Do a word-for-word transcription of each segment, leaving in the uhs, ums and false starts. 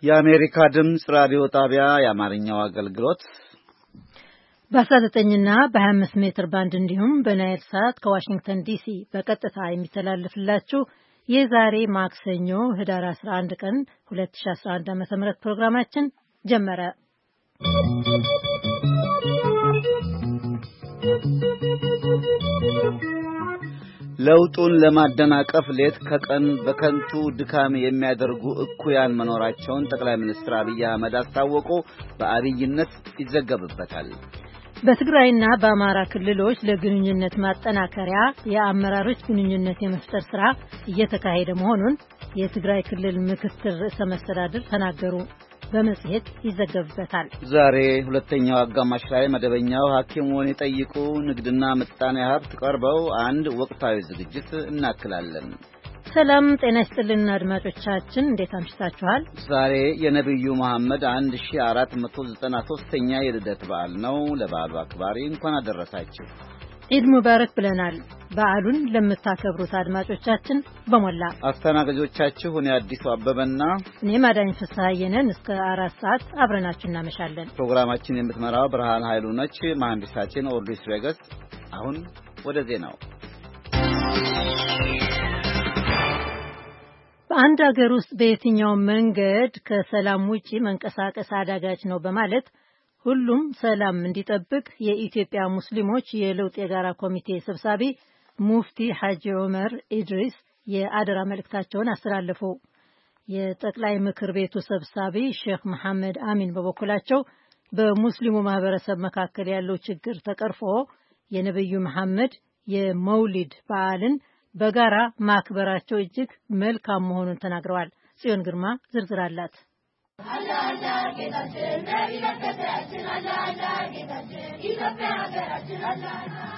የአሜሪካ ድምጽ ራዲዮ ጣቢያ የአማርኛው አገልግሎት በ19 እና በ25 ሜትር ባንድ እንዲሁም በናይል ሳት ከዋሽንግተን ዲሲ በቀጥታ የሚተላለፍላችሁ የዛሬ ማክሰኞ ህዳር አስራ አንድ ቀን ሁለት ሺህ አስራ አንድ ዓ.ም ፕሮግራማችን ጀመረ። ለውጡን ለማደናቀፍ ሌት ከቀን በከንቱ ድካም የሚያደርጉ እኩያን መኖራቸውን ጠቅላይ ሚኒስትር አብይ አህመድ አስታወቁ። በአብይነት ይዘገብበታል። በትግራይና በአማራ ክልሎች ለግንኙነት ማጠናከሪያ የአመራሮች ግንኙነት የመፍጠር ስራ እየተካሄደ መሆኑን የትግራይ ክልል ምክትል ርዕሰ መስተዳድር ተናገሩ። በመጽሔት ይዘገብበታል። ዛሬ ሁለተኛው አጋማሽ ላይ መደበኛው ሐኪሙን ይጠይቁ ንግድና ምጣኔ ሀብት ቀርበው አንድ ወቅታዊ ዝግጅት እናክላለን። ሰላም ጤና ይስጥልን አድማጮቻችን፣ እንዴት አምሽታችኋል? ዛሬ የነብዩ መሐመድ አንድ ሺህ አራት መቶ ዘጠና ሶስተኛ የልደት በዓል ነው። ለበዓሉ አክባሪ እንኳን አደረሳችሁ። ኢድ ሙባረክ ብለናል። በዓሉን ለምታከብሩት አድማጮቻችን በመላ አስተናጋጆቻችሁ እኔ አዲሱ አበበና እኔ ማዳኝ ፍስሐየነን እስከ አራት ሰዓት አብረናችሁ እናመሻለን። ፕሮግራማችን የምትመራው ብርሃን ኃይሉ ነች። መሐንዲሳችን ኦርዲስ ቬጋስ። አሁን ወደ ዜናው። በአንድ ሀገር ውስጥ በየትኛው መንገድ ከሰላም ውጪ መንቀሳቀስ አዳጋች ነው በማለት ሁሉም ሰላም እንዲጠብቅ የኢትዮጵያ ሙስሊሞች የለውጥ የጋራ ኮሚቴ ሰብሳቢ ሙፍቲ ሐጂ ዑመር ኢድሪስ የአደራ መልእክታቸውን አስተላለፉ። የጠቅላይ ምክር ቤቱ ሰብሳቢ ሼክ መሐመድ አሚን በበኩላቸው በሙስሊሙ ማህበረሰብ መካከል ያለው ችግር ተቀርፎ የነብዩ መሐመድ የመውሊድ በዓልን በጋራ ማክበራቸው እጅግ መልካም መሆኑን ተናግረዋል። ጽዮን ግርማ ዝርዝር አላት። አላህ አላህ ጌታችን ነብይ ለከታችን አላህ አላህ ጌታችን ኢትዮጵያ ሀገራችን አላህ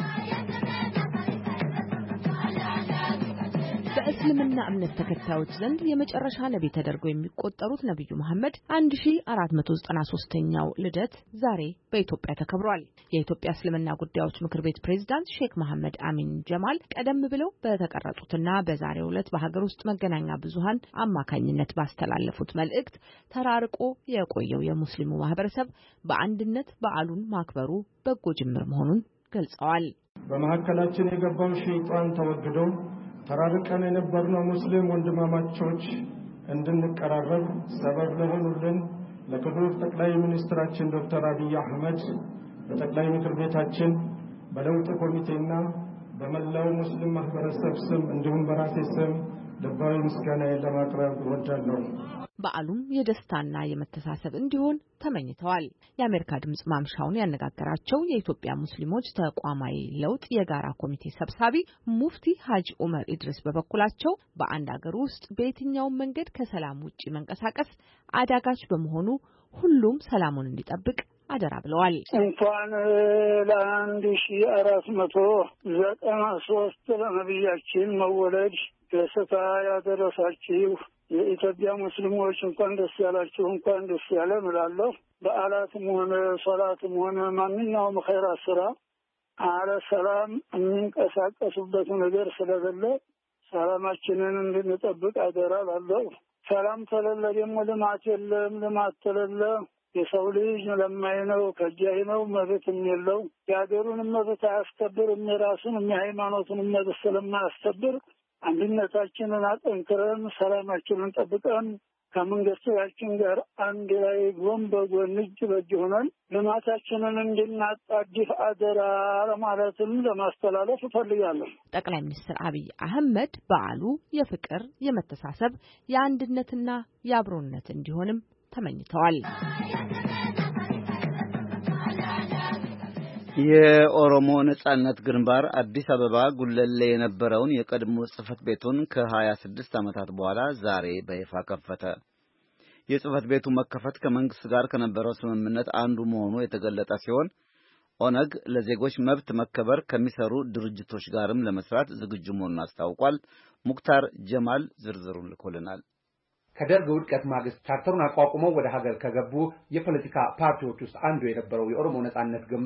በእስልምና እምነት ተከታዮች ዘንድ የመጨረሻ ነብይ ተደርገው የሚቆጠሩት ነብዩ መሐመድ አንድ ሺህ አራት መቶ ዘጠና ሶስተኛው ልደት ዛሬ በኢትዮጵያ ተከብሯል። የኢትዮጵያ እስልምና ጉዳዮች ምክር ቤት ፕሬዝዳንት ሼክ መሐመድ አሚን ጀማል ቀደም ብለው በተቀረጹትና በዛሬው ዕለት በሀገር ውስጥ መገናኛ ብዙሃን አማካኝነት ባስተላለፉት መልእክት ተራርቆ የቆየው የሙስሊሙ ማህበረሰብ በአንድነት በዓሉን ማክበሩ በጎ ጅምር መሆኑን ገልጸዋል። በመሐከላችን የገባው ሸይጣን ተወግዶ ተራርቀን የነበርነው ሙስሊም ወንድማማቾች እንድንቀራረብ ሰበብ ለሆኑልን ለክቡር ጠቅላይ ሚኒስትራችን ዶክተር አብይ አህመድ በጠቅላይ ምክር ቤታችን በለውጥ ኮሚቴና በመላው ሙስሊም ማህበረሰብ ስም እንዲሁም በራሴ ስም ልባዊ ምስጋናዬን ለማቅረብ እወዳለሁ። በዓሉም የደስታና የመተሳሰብ እንዲሆን ተመኝተዋል። የአሜሪካ ድምጽ ማምሻውን ያነጋገራቸው የኢትዮጵያ ሙስሊሞች ተቋማዊ ለውጥ የጋራ ኮሚቴ ሰብሳቢ ሙፍቲ ሐጂ ዑመር ኢድሪስ በበኩላቸው በአንድ ሀገር ውስጥ በየትኛው መንገድ ከሰላም ውጪ መንቀሳቀስ አዳጋች በመሆኑ ሁሉም ሰላሙን እንዲጠብቅ አደራ ብለዋል። እንኳን ለአንድ ሺህ አራት መቶ ዘጠና ሶስት ለነብያችን መወለድ ደስታ ያደረሳችሁ የኢትዮጵያ ሙስሊሞች እንኳን ደስ ያላችሁ፣ እንኳን ደስ ያለን እላለሁ። በዓላትም ሆነ ሶላትም ሆነ ማንኛውም ኸይራት ስራ አለ ሰላም የሚንቀሳቀሱበት ነገር ስለሌለ ሰላማችንን እንድንጠብቅ አደራ እላለሁ። ሰላም ተለለ ደግሞ ልማት የለም። ልማት ተለለ የሰው ልጅ ለማይ ነው፣ ከጃይ ነው፣ መብትም የለው። የሀገሩን መብት አያስከብርም፣ የራሱን የሃይማኖቱን መብት ስለማያስከብር አንድነታችንን አጠንክረን ሰላማችንን ጠብቀን ከመንግስታችን ጋር አንድ ላይ ጎን በጎን እጅ በእጅ ሆነን ልማታችንን እንድናጣድፍ አደራ ለማለትም ለማስተላለፍ እፈልጋለሁ። ጠቅላይ ሚኒስትር አብይ አህመድ በዓሉ የፍቅር፣ የመተሳሰብ፣ የአንድነትና የአብሮነት እንዲሆንም ተመኝተዋል። የኦሮሞ ነጻነት ግንባር አዲስ አበባ ጉለሌ የነበረውን የቀድሞ ጽህፈት ቤቱን ከ26 ዓመታት በኋላ ዛሬ በይፋ ከፈተ። የጽህፈት ቤቱ መከፈት ከመንግስት ጋር ከነበረው ስምምነት አንዱ መሆኑ የተገለጸ ሲሆን ኦነግ ለዜጎች መብት መከበር ከሚሰሩ ድርጅቶች ጋርም ለመስራት ዝግጁ መሆኑን አስታውቋል። ሙክታር ጀማል ዝርዝሩን ልኮልናል። ከደርግ ውድቀት ማግስት ቻርተሩን አቋቁመው ወደ ሀገር ከገቡ የፖለቲካ ፓርቲዎች ውስጥ አንዱ የነበረው የኦሮሞ ነጻነት ግንባር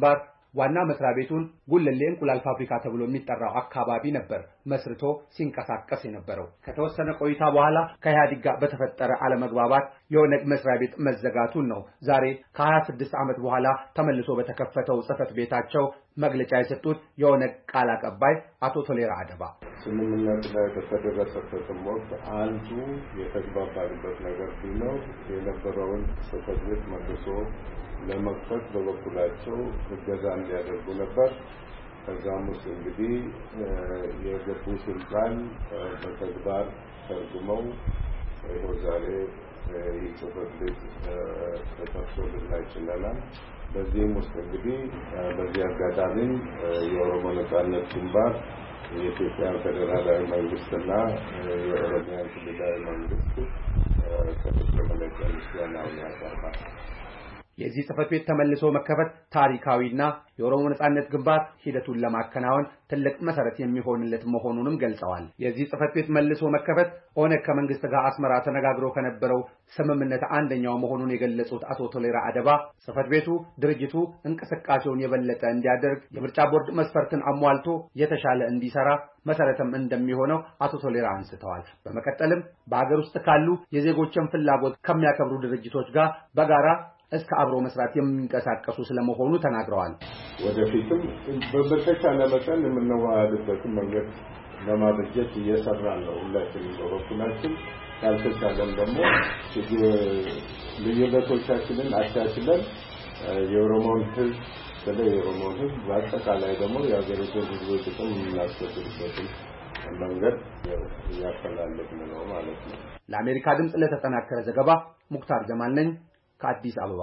ዋና መስሪያ ቤቱን ጉለሌ እንቁላል ፋብሪካ ተብሎ የሚጠራው አካባቢ ነበር መስርቶ ሲንቀሳቀስ የነበረው። ከተወሰነ ቆይታ በኋላ ከኢህአዴግ ጋር በተፈጠረ አለመግባባት የኦነግ መስሪያ ቤት መዘጋቱን ነው ዛሬ ከሀያ ስድስት ዓመት በኋላ ተመልሶ በተከፈተው ጽህፈት ቤታቸው መግለጫ የሰጡት የኦነግ ቃል አቀባይ አቶ ቶሌራ አደባ። ስምምነት ላይ በተደረሰበት ወቅት አንዱ የተግባባንበት ነገር ቢኖር የነበረውን ጽህፈት ቤት መልሶ ለመክፈት በበኩላቸው እገዛ እንዲያደርጉ ነበር። ከዛም ውስጥ እንግዲህ የገቡትን ቃል በተግባር ተርጉመው ይኸው ዛሬ ይህ ጽህፈት ቤት ተከፍቶ ልናይ ችለናል። በዚህም ውስጥ እንግዲህ በዚህ አጋጣሚ የኦሮሞ ነጻነት ግንባር የኢትዮጵያ ፌዴራላዊ መንግስትና የኦሮሚያ ክልላዊ መንግስት ከፍተኛ መለኪያ ምስጋናውን ያቀርባል። የዚህ ጽህፈት ቤት ተመልሶ መከፈት ታሪካዊና የኦሮሞ ነጻነት ግንባር ሂደቱን ለማከናወን ትልቅ መሰረት የሚሆንለት መሆኑንም ገልጸዋል። የዚህ ጽህፈት ቤት መልሶ መከፈት ኦነግ ከመንግስት ጋር አስመራ ተነጋግሮ ከነበረው ስምምነት አንደኛው መሆኑን የገለጹት አቶ ቶሌራ አደባ ጽህፈት ቤቱ ድርጅቱ እንቅስቃሴውን የበለጠ እንዲያደርግ የምርጫ ቦርድ መስፈርትን አሟልቶ የተሻለ እንዲሰራ መሰረትም እንደሚሆነው አቶ ቶሌራ አንስተዋል። በመቀጠልም በአገር ውስጥ ካሉ የዜጎችን ፍላጎት ከሚያከብሩ ድርጅቶች ጋር በጋራ እስከ አብሮ መስራት የሚንቀሳቀሱ ስለመሆኑ ተናግረዋል። ወደፊትም በተቻለ መጠን የምንዋሃድበትን መንገድ ለማበጀት እየሰራን ነው። ሁላችንም በበኩላችን ካልተቻለም ደግሞ ልዩነቶቻችንን አቻችለን የኦሮሞን ህዝብ ስለ የኦሮሞን ህዝብ በአጠቃላይ ደግሞ የሀገሪቱን ህዝቦች ጥቅም የምናስከብርበትን መንገድ እያፈላለግን ነው ማለት ነው። ለአሜሪካ ድምፅ ለተጠናከረ ዘገባ ሙክታር ጀማል ነኝ ከአዲስ አበባ።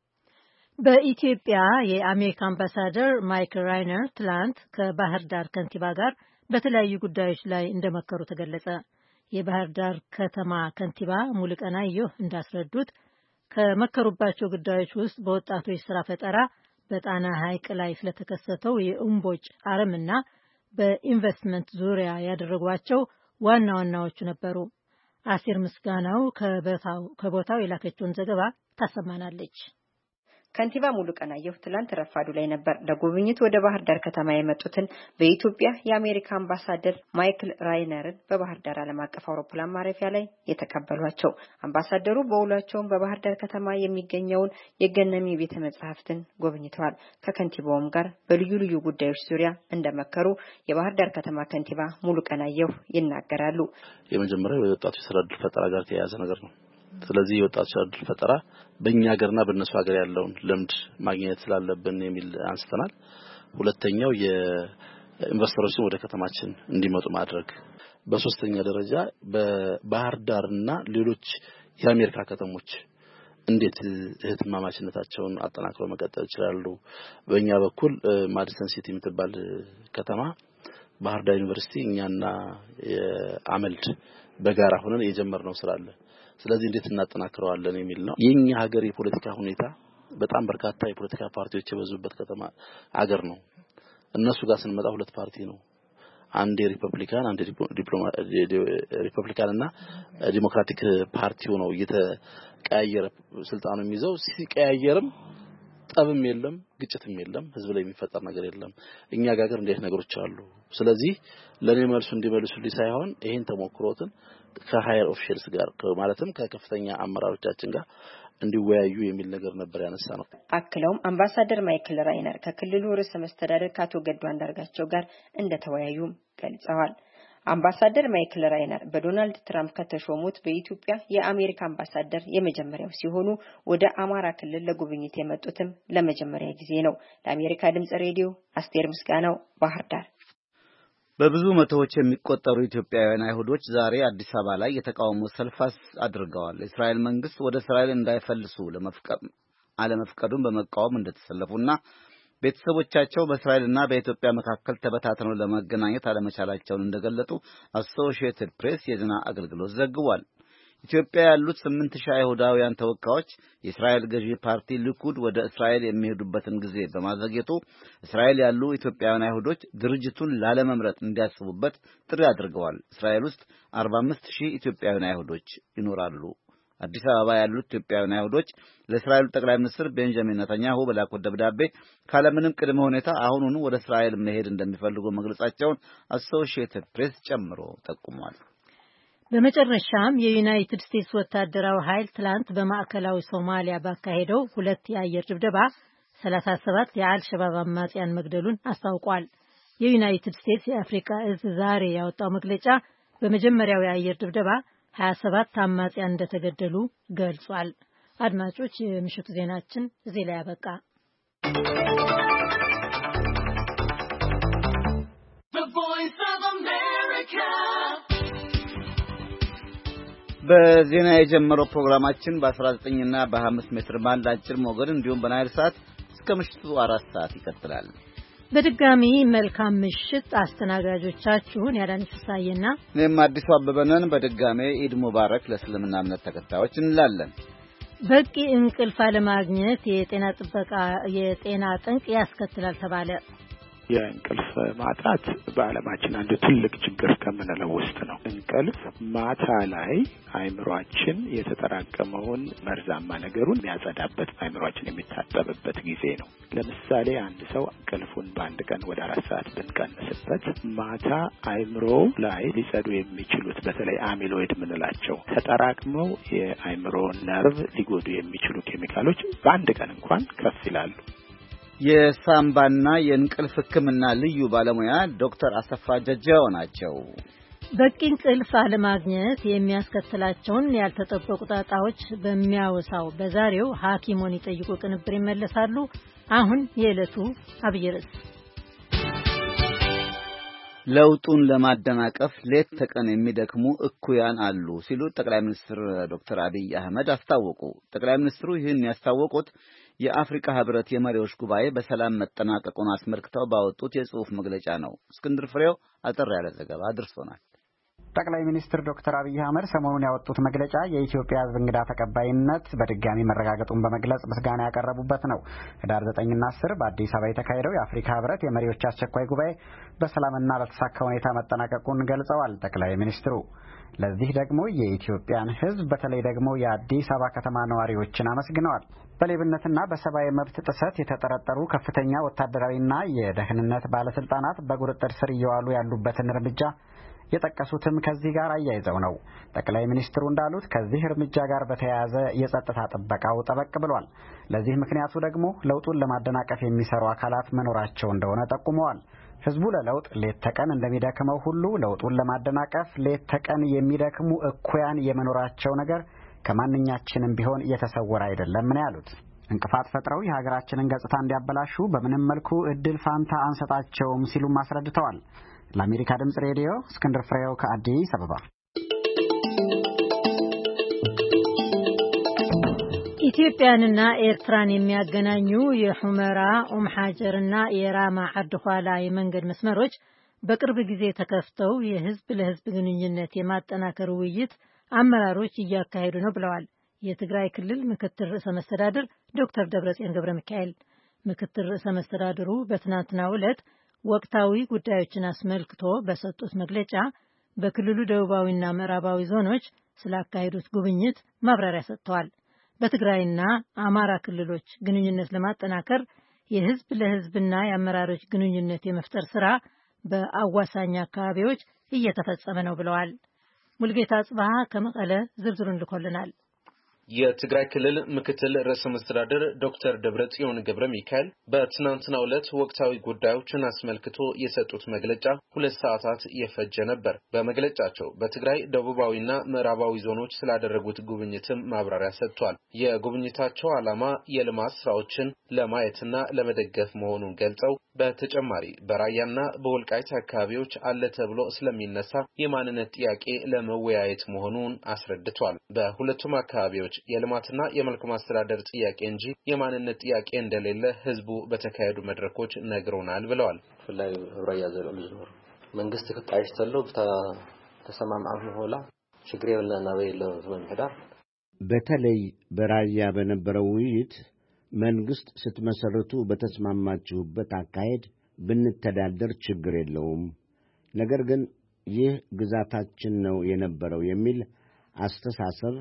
በኢትዮጵያ የአሜሪካ አምባሳደር ማይክል ራይነር ትላንት ከባህር ዳር ከንቲባ ጋር በተለያዩ ጉዳዮች ላይ እንደመከሩ ተገለጸ። የባህር ዳር ከተማ ከንቲባ ሙሉቀን አየሁ እንዳስረዱት ከመከሩባቸው ጉዳዮች ውስጥ በወጣቶች ስራ ፈጠራ፣ በጣና ሐይቅ ላይ ስለተከሰተው የእምቦጭ አረምና በኢንቨስትመንት ዙሪያ ያደረጓቸው ዋና ዋናዎቹ ነበሩ። አሲር ምስጋናው ከቦታው ከቦታው የላከችውን ዘገባ ታሰማናለች። ከንቲባ ሙሉቀን አየሁ ትላንት ረፋዱ ላይ ነበር ለጉብኝት ወደ ባህር ዳር ከተማ የመጡትን በኢትዮጵያ የአሜሪካ አምባሳደር ማይክል ራይነርን በባህር ዳር ዓለም አቀፍ አውሮፕላን ማረፊያ ላይ የተቀበሏቸው። አምባሳደሩ በውሏቸውም በባህር ዳር ከተማ የሚገኘውን የገነሚ ቤተ መጻሕፍትን ጎብኝተዋል። ከከንቲባውም ጋር በልዩ ልዩ ጉዳዮች ዙሪያ እንደመከሩ የባህር ዳር ከተማ ከንቲባ ሙሉቀን አየሁ ይናገራሉ። የመጀመሪያው የወጣቶች ስራ ዕድል ፈጠራ ጋር የተያያዘ ነገር ነው። ስለዚህ የወጣቶች ስራ ዕድል ፈጠራ በእኛ ሀገርና በእነሱ ሀገር ያለውን ልምድ ማግኘት ስላለብን የሚል አንስተናል። ሁለተኛው የኢንቨስተሮችን ወደ ከተማችን እንዲመጡ ማድረግ፣ በሶስተኛ ደረጃ በባህር ዳርና ሌሎች የአሜሪካ ከተሞች እንዴት እህትማማችነታቸውን አጠናክረው መቀጠል ይችላሉ። በእኛ በኩል ማዲሰን ሲቲ የምትባል ከተማ ባህር ዳር ዩኒቨርሲቲ እኛና የአመልድ በጋራ ሆነን የጀመርነው ስራ አለ። ስለዚህ እንዴት እናጠናክረዋለን የሚል ነው። የኛ ሀገር የፖለቲካ ሁኔታ በጣም በርካታ የፖለቲካ ፓርቲዎች የበዙበት ከተማ ሀገር ነው። እነሱ ጋር ስንመጣ ሁለት ፓርቲ ነው። አንድ ሪፐብሊካን አንድ ሪፐብሊካን እና ዲሞክራቲክ ፓርቲው ነው እየተቀያየረ ስልጣኑ የሚይዘው። ሲቀያየርም ጠብም የለም ግጭትም የለም፣ ህዝብ ላይ የሚፈጠር ነገር የለም። እኛ ጋር እንዴት ነገሮች አሉ። ስለዚህ ለኔ መልሱ እንዲመልሱልኝ ሳይሆን ይሄን ተሞክሮትን ከሃየር ኦፊሻልስ ጋር ማለትም ከከፍተኛ አመራሮቻችን ጋር እንዲወያዩ የሚል ነገር ነበር ያነሳነው። አክለውም አምባሳደር ማይክል ራይነር ከክልሉ ርዕሰ መስተዳድር ከአቶ ገዱ አንዳርጋቸው ጋር እንደተወያዩ ገልጸዋል። አምባሳደር ማይክል ራይነር በዶናልድ ትራምፕ ከተሾሙት በኢትዮጵያ የአሜሪካ አምባሳደር የመጀመሪያው ሲሆኑ ወደ አማራ ክልል ለጉብኝት የመጡትም ለመጀመሪያ ጊዜ ነው። ለአሜሪካ ድምጽ ሬዲዮ አስቴር ምስጋናው ባህር ዳር። በብዙ መቶዎች የሚቆጠሩ ኢትዮጵያውያን አይሁዶች ዛሬ አዲስ አበባ ላይ የተቃውሞ ሰልፍ አድርገዋል። እስራኤል መንግስት ወደ እስራኤል እንዳይፈልሱ ለመፍቀድ አለመፍቀዱን በመቃወም እንደተሰለፉና ቤተሰቦቻቸው በእስራኤልና በኢትዮጵያ መካከል ተበታትነው ለመገናኘት አለመቻላቸውን እንደገለጡ አሶሺየትድ ፕሬስ የዜና አገልግሎት ዘግቧል። ኢትዮጵያ ያሉት ስምንት ሺህ አይሁዳውያን ተወካዮች የእስራኤል ገዢ ፓርቲ ሊኩድ ወደ እስራኤል የሚሄዱበትን ጊዜ በማዘግየቱ እስራኤል ያሉ ኢትዮጵያውያን አይሁዶች ድርጅቱን ላለመምረጥ እንዲያስቡበት ጥሪ አድርገዋል። እስራኤል ውስጥ አርባ አምስት ሺህ ኢትዮጵያውያን አይሁዶች ይኖራሉ። አዲስ አበባ ያሉት ኢትዮጵያውያን አይሁዶች ለእስራኤል ጠቅላይ ሚኒስትር ቤንጃሚን ኔታንያሁ በላኩት ደብዳቤ ካለምንም ቅድመ ሁኔታ አሁኑኑ ወደ እስራኤል መሄድ እንደሚፈልጉ መግለጻቸውን አሶሺየትድ ፕሬስ ጨምሮ ጠቁሟል። በመጨረሻም የዩናይትድ ስቴትስ ወታደራዊ ኃይል ትላንት በማዕከላዊ ሶማሊያ ባካሄደው ሁለት የአየር ድብደባ ሰላሳ ሰባት የአልሸባብ አማጽያን መግደሉን አስታውቋል። የዩናይትድ ስቴትስ የአፍሪካ እዝ ዛሬ ያወጣው መግለጫ በመጀመሪያው የአየር ድብደባ ሀያ ሰባት አማጽያን እንደተገደሉ ገልጿል። አድማጮች፣ የምሽቱ ዜናችን እዚህ ላይ ያበቃ። በዜና የጀመረው ፕሮግራማችን በ19 እና በ25 ሜትር ባንድ አጭር ሞገድ እንዲሁም በናይል ሳት እስከ ምሽቱ አራት ሰዓት ይቀጥላል። በድጋሚ መልካም ምሽት። አስተናጋጆቻችሁን ያዳነች ፍሳዬና እኔም አዲሱ አበበ ነን። በድጋሚ ኢድ ሙባረክ ለእስልምና እምነት ተከታዮች እንላለን። በቂ እንቅልፍ አለማግኘት የጤና ጥበቃ የጤና ጠንቅ ያስከትላል ተባለ። የእንቅልፍ ማጣት በዓለማችን አንዱ ትልቅ ችግር ከምንለው ውስጥ ነው። እንቅልፍ ማታ ላይ አይምሯችን የተጠራቀመውን መርዛማ ነገሩን የሚያጸዳበት፣ አይምሯችን የሚታጠብበት ጊዜ ነው። ለምሳሌ አንድ ሰው እንቅልፉን በአንድ ቀን ወደ አራት ሰዓት ብንቀንስበት ማታ አይምሮ ላይ ሊጸዱ የሚችሉት በተለይ አሚሎይድ የምንላቸው ተጠራቅመው የአይምሮ ነርቭ ሊጎዱ የሚችሉ ኬሚካሎች በአንድ ቀን እንኳን ከፍ ይላሉ። የሳምባና የእንቅልፍ ሕክምና ልዩ ባለሙያ ዶክተር አሰፋ ጀጃው ናቸው። በቂ እንቅልፍ አለማግኘት የሚያስከትላቸውን ያልተጠበቁ ጣጣዎች በሚያወሳው በዛሬው ሐኪሞን ይጠይቁ ቅንብር ይመለሳሉ። አሁን የዕለቱ አብይ ርዕስ። ለውጡን ለማደናቀፍ ሌት ተቀን የሚደክሙ እኩያን አሉ ሲሉ ጠቅላይ ሚኒስትር ዶክተር አብይ አህመድ አስታወቁ። ጠቅላይ ሚኒስትሩ ይህን ያስታወቁት የአፍሪካ ህብረት የመሪዎች ጉባኤ በሰላም መጠናቀቁን አስመልክተው ባወጡት የጽሑፍ መግለጫ ነው። እስክንድር ፍሬው አጠር ያለ ዘገባ አድርሶናል። ጠቅላይ ሚኒስትር ዶክተር አብይ አህመድ ሰሞኑን ያወጡት መግለጫ የኢትዮጵያ ሕዝብ እንግዳ ተቀባይነት በድጋሚ መረጋገጡን በመግለጽ ምስጋና ያቀረቡበት ነው። ህዳር ዘጠኝና አስር በአዲስ አበባ የተካሄደው የአፍሪካ ህብረት የመሪዎች አስቸኳይ ጉባኤ በሰላምና በተሳካ ሁኔታ መጠናቀቁን ገልጸዋል ጠቅላይ ሚኒስትሩ። ለዚህ ደግሞ የኢትዮጵያን ሕዝብ በተለይ ደግሞ የአዲስ አበባ ከተማ ነዋሪዎችን አመስግነዋል። በሌብነትና በሰብአዊ መብት ጥሰት የተጠረጠሩ ከፍተኛ ወታደራዊና የደህንነት ባለስልጣናት በቁጥጥር ስር እየዋሉ ያሉበትን እርምጃ የጠቀሱትም ከዚህ ጋር አያይዘው ነው። ጠቅላይ ሚኒስትሩ እንዳሉት ከዚህ እርምጃ ጋር በተያያዘ የጸጥታ ጥበቃው ጠበቅ ብሏል። ለዚህ ምክንያቱ ደግሞ ለውጡን ለማደናቀፍ የሚሰሩ አካላት መኖራቸው እንደሆነ ጠቁመዋል። ህዝቡ ለለውጥ ሌት ተቀን እንደሚደክመው ሁሉ ለውጡን ለማደናቀፍ ሌት ተቀን የሚደክሙ እኩያን የመኖራቸው ነገር ከማንኛችንም ቢሆን የተሰወረ አይደለም ነው ያሉት። እንቅፋት ፈጥረው የሀገራችንን ገጽታ እንዲያበላሹ በምንም መልኩ እድል ፋንታ አንሰጣቸውም ሲሉም አስረድተዋል። ለአሜሪካ ድምጽ ሬዲዮ እስክንድር ፍሬው ከአዲስ አበባ። ኢትዮጵያንና ኤርትራን የሚያገናኙ የሑመራ ኡም ሐጀርና የራማ ዓድኋላ የመንገድ መስመሮች በቅርብ ጊዜ ተከፍተው የህዝብ ለህዝብ ግንኙነት የማጠናከር ውይይት አመራሮች እያካሄዱ ነው ብለዋል የትግራይ ክልል ምክትል ርዕሰ መስተዳድር ዶክተር ደብረጽዮን ገብረ ሚካኤል። ምክትል ርዕሰ መስተዳድሩ በትናንትናው ዕለት ወቅታዊ ጉዳዮችን አስመልክቶ በሰጡት መግለጫ በክልሉ ደቡባዊና ምዕራባዊ ዞኖች ስላካሄዱት ጉብኝት ማብራሪያ ሰጥተዋል። በትግራይና አማራ ክልሎች ግንኙነት ለማጠናከር የህዝብ ለህዝብና የአመራሮች ግንኙነት የመፍጠር ስራ በአዋሳኝ አካባቢዎች እየተፈጸመ ነው ብለዋል። ሙልጌታ ጽባህ ከመቀለ ዝርዝሩን ልኮልናል። የትግራይ ክልል ምክትል ርዕሰ መስተዳድር ዶክተር ደብረጽዮን ገብረ ሚካኤል በትናንትናው ዕለት ወቅታዊ ጉዳዮችን አስመልክቶ የሰጡት መግለጫ ሁለት ሰዓታት የፈጀ ነበር። በመግለጫቸው በትግራይ ደቡባዊና ምዕራባዊ ዞኖች ስላደረጉት ጉብኝትም ማብራሪያ ሰጥቷል። የጉብኝታቸው ዓላማ የልማት ስራዎችን ለማየትና ለመደገፍ መሆኑን ገልጸው በተጨማሪ በራያና በወልቃይት አካባቢዎች አለ ተብሎ ስለሚነሳ የማንነት ጥያቄ ለመወያየት መሆኑን አስረድቷል። በሁለቱም አካባቢዎች የልማትና የመልካም አስተዳደር ጥያቄ እንጂ የማንነት ጥያቄ እንደሌለ ህዝቡ በተካሄዱ መድረኮች ነግሮናል ብለዋል። ፍላይ ራያ ዘለም ዝኖር መንግስት ከጣይሽ ተለው ተሰማማም ሆላ ችግር የለና በይለው ዘመንሄዳ በተለይ በራያ በነበረው ውይይት መንግስት ስትመሰርቱ በተስማማችሁበት አካሄድ ብንተዳደር ችግር የለውም፣ ነገር ግን ይህ ግዛታችን ነው የነበረው የሚል አስተሳሰብ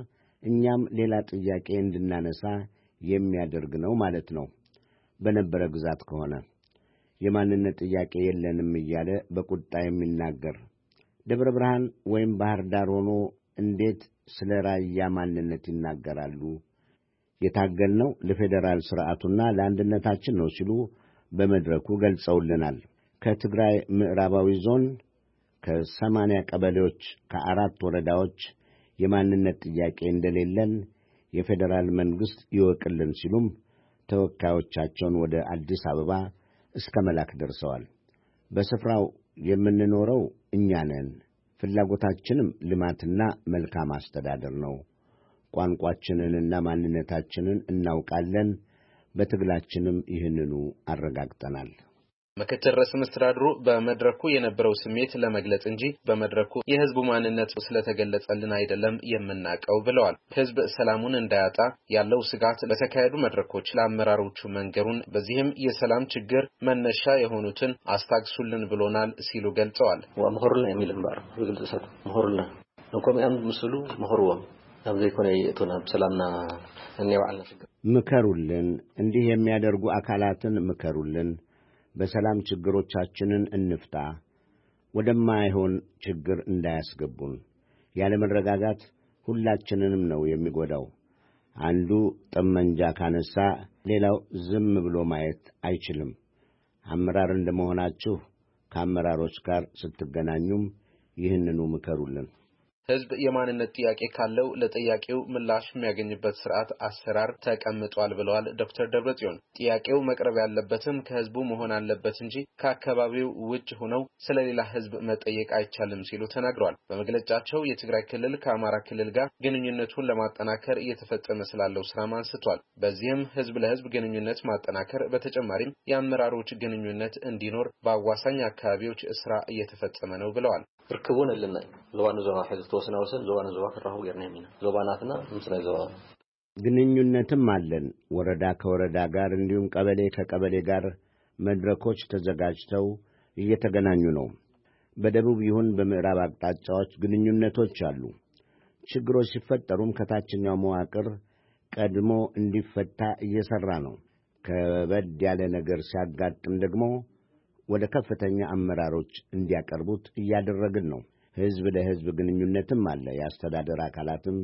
እኛም ሌላ ጥያቄ እንድናነሳ የሚያደርግ ነው ማለት ነው። በነበረ ግዛት ከሆነ የማንነት ጥያቄ የለንም እያለ በቁጣ የሚናገር ደብረ ብርሃን ወይም ባህር ዳር ሆኖ እንዴት ስለ ራያ ማንነት ይናገራሉ? የታገልነው ለፌዴራል ስርዓቱና ለአንድነታችን ነው ሲሉ በመድረኩ ገልጸውልናል። ከትግራይ ምዕራባዊ ዞን ከሰማንያ ቀበሌዎች ከአራት ወረዳዎች የማንነት ጥያቄ እንደሌለን የፌዴራል መንግሥት ይወቅልን ሲሉም ተወካዮቻቸውን ወደ አዲስ አበባ እስከ መላክ ደርሰዋል። በስፍራው የምንኖረው እኛ ነን። ፍላጎታችንም ልማትና መልካም አስተዳደር ነው። ቋንቋችንንና ማንነታችንን እናውቃለን። በትግላችንም ይህንኑ አረጋግጠናል። ምክትል ርዕሰ መስተዳድሩ በመድረኩ የነበረው ስሜት ለመግለጽ እንጂ በመድረኩ የህዝቡ ማንነት ስለተገለጸልን አይደለም የምናቀው ብለዋል። ህዝብ ሰላሙን እንዳያጣ ያለው ስጋት በተካሄዱ መድረኮች ለአመራሮቹ መንገሩን በዚህም የሰላም ችግር መነሻ የሆኑትን አስታግሱልን ብሎናል ሲሉ ገልጸዋል። ወምሁርና የሚል ማር ግልጽሰት ምሁርና እንቆም ምስሉ ምሁርዎም አብዘይ ኮነ የቶና ሰላምና እንየዋልና ችግር ምከሩልን፣ እንዲህ የሚያደርጉ አካላትን ምከሩልን፣ በሰላም ችግሮቻችንን እንፍታ፣ ወደማይሆን ችግር እንዳያስገቡን። ያለ መረጋጋት ሁላችንንም ነው የሚጎዳው። አንዱ ጠመንጃ ካነሳ ሌላው ዝም ብሎ ማየት አይችልም። አመራር እንደመሆናችሁ ከአመራሮች ጋር ስትገናኙም ይህንኑ ምከሩልን። ህዝብ የማንነት ጥያቄ ካለው ለጥያቄው ምላሽ የሚያገኝበት ስርዓት አሰራር ተቀምጧል ብለዋል ዶክተር ደብረጽዮን። ጥያቄው መቅረብ ያለበትም ከህዝቡ መሆን አለበት እንጂ ከአካባቢው ውጭ ሆነው ስለሌላ ህዝብ መጠየቅ አይቻልም ሲሉ ተናግረዋል። በመግለጫቸው የትግራይ ክልል ከአማራ ክልል ጋር ግንኙነቱን ለማጠናከር እየተፈጸመ ስላለው ስራ አንስተዋል። በዚህም ህዝብ ለህዝብ ግንኙነት ማጠናከር በተጨማሪም የአመራሮች ግንኙነት እንዲኖር በአዋሳኝ አካባቢዎች ስራ እየተፈጸመ ነው ብለዋል። ርክቡን ለና ዞባን ዞባ ሐዘ ተወሰናውሰን ዞባን ዞባ ከራሁ ገርነ የሚና ዞባናትና ምስለ ዞባ ግንኙነትም አለን። ወረዳ ከወረዳ ጋር እንዲሁም ቀበሌ ከቀበሌ ጋር መድረኮች ተዘጋጅተው እየተገናኙ ነው። በደቡብ ይሁን በምዕራብ አቅጣጫዎች ግንኙነቶች አሉ። ችግሮች ሲፈጠሩም ከታችኛው መዋቅር ቀድሞ እንዲፈታ እየሰራ ነው። ከበድ ያለ ነገር ሲያጋጥም ደግሞ ወደ ከፍተኛ አመራሮች እንዲያቀርቡት እያደረግን ነው። ህዝብ ለህዝብ ግንኙነትም አለ። የአስተዳደር አካላትም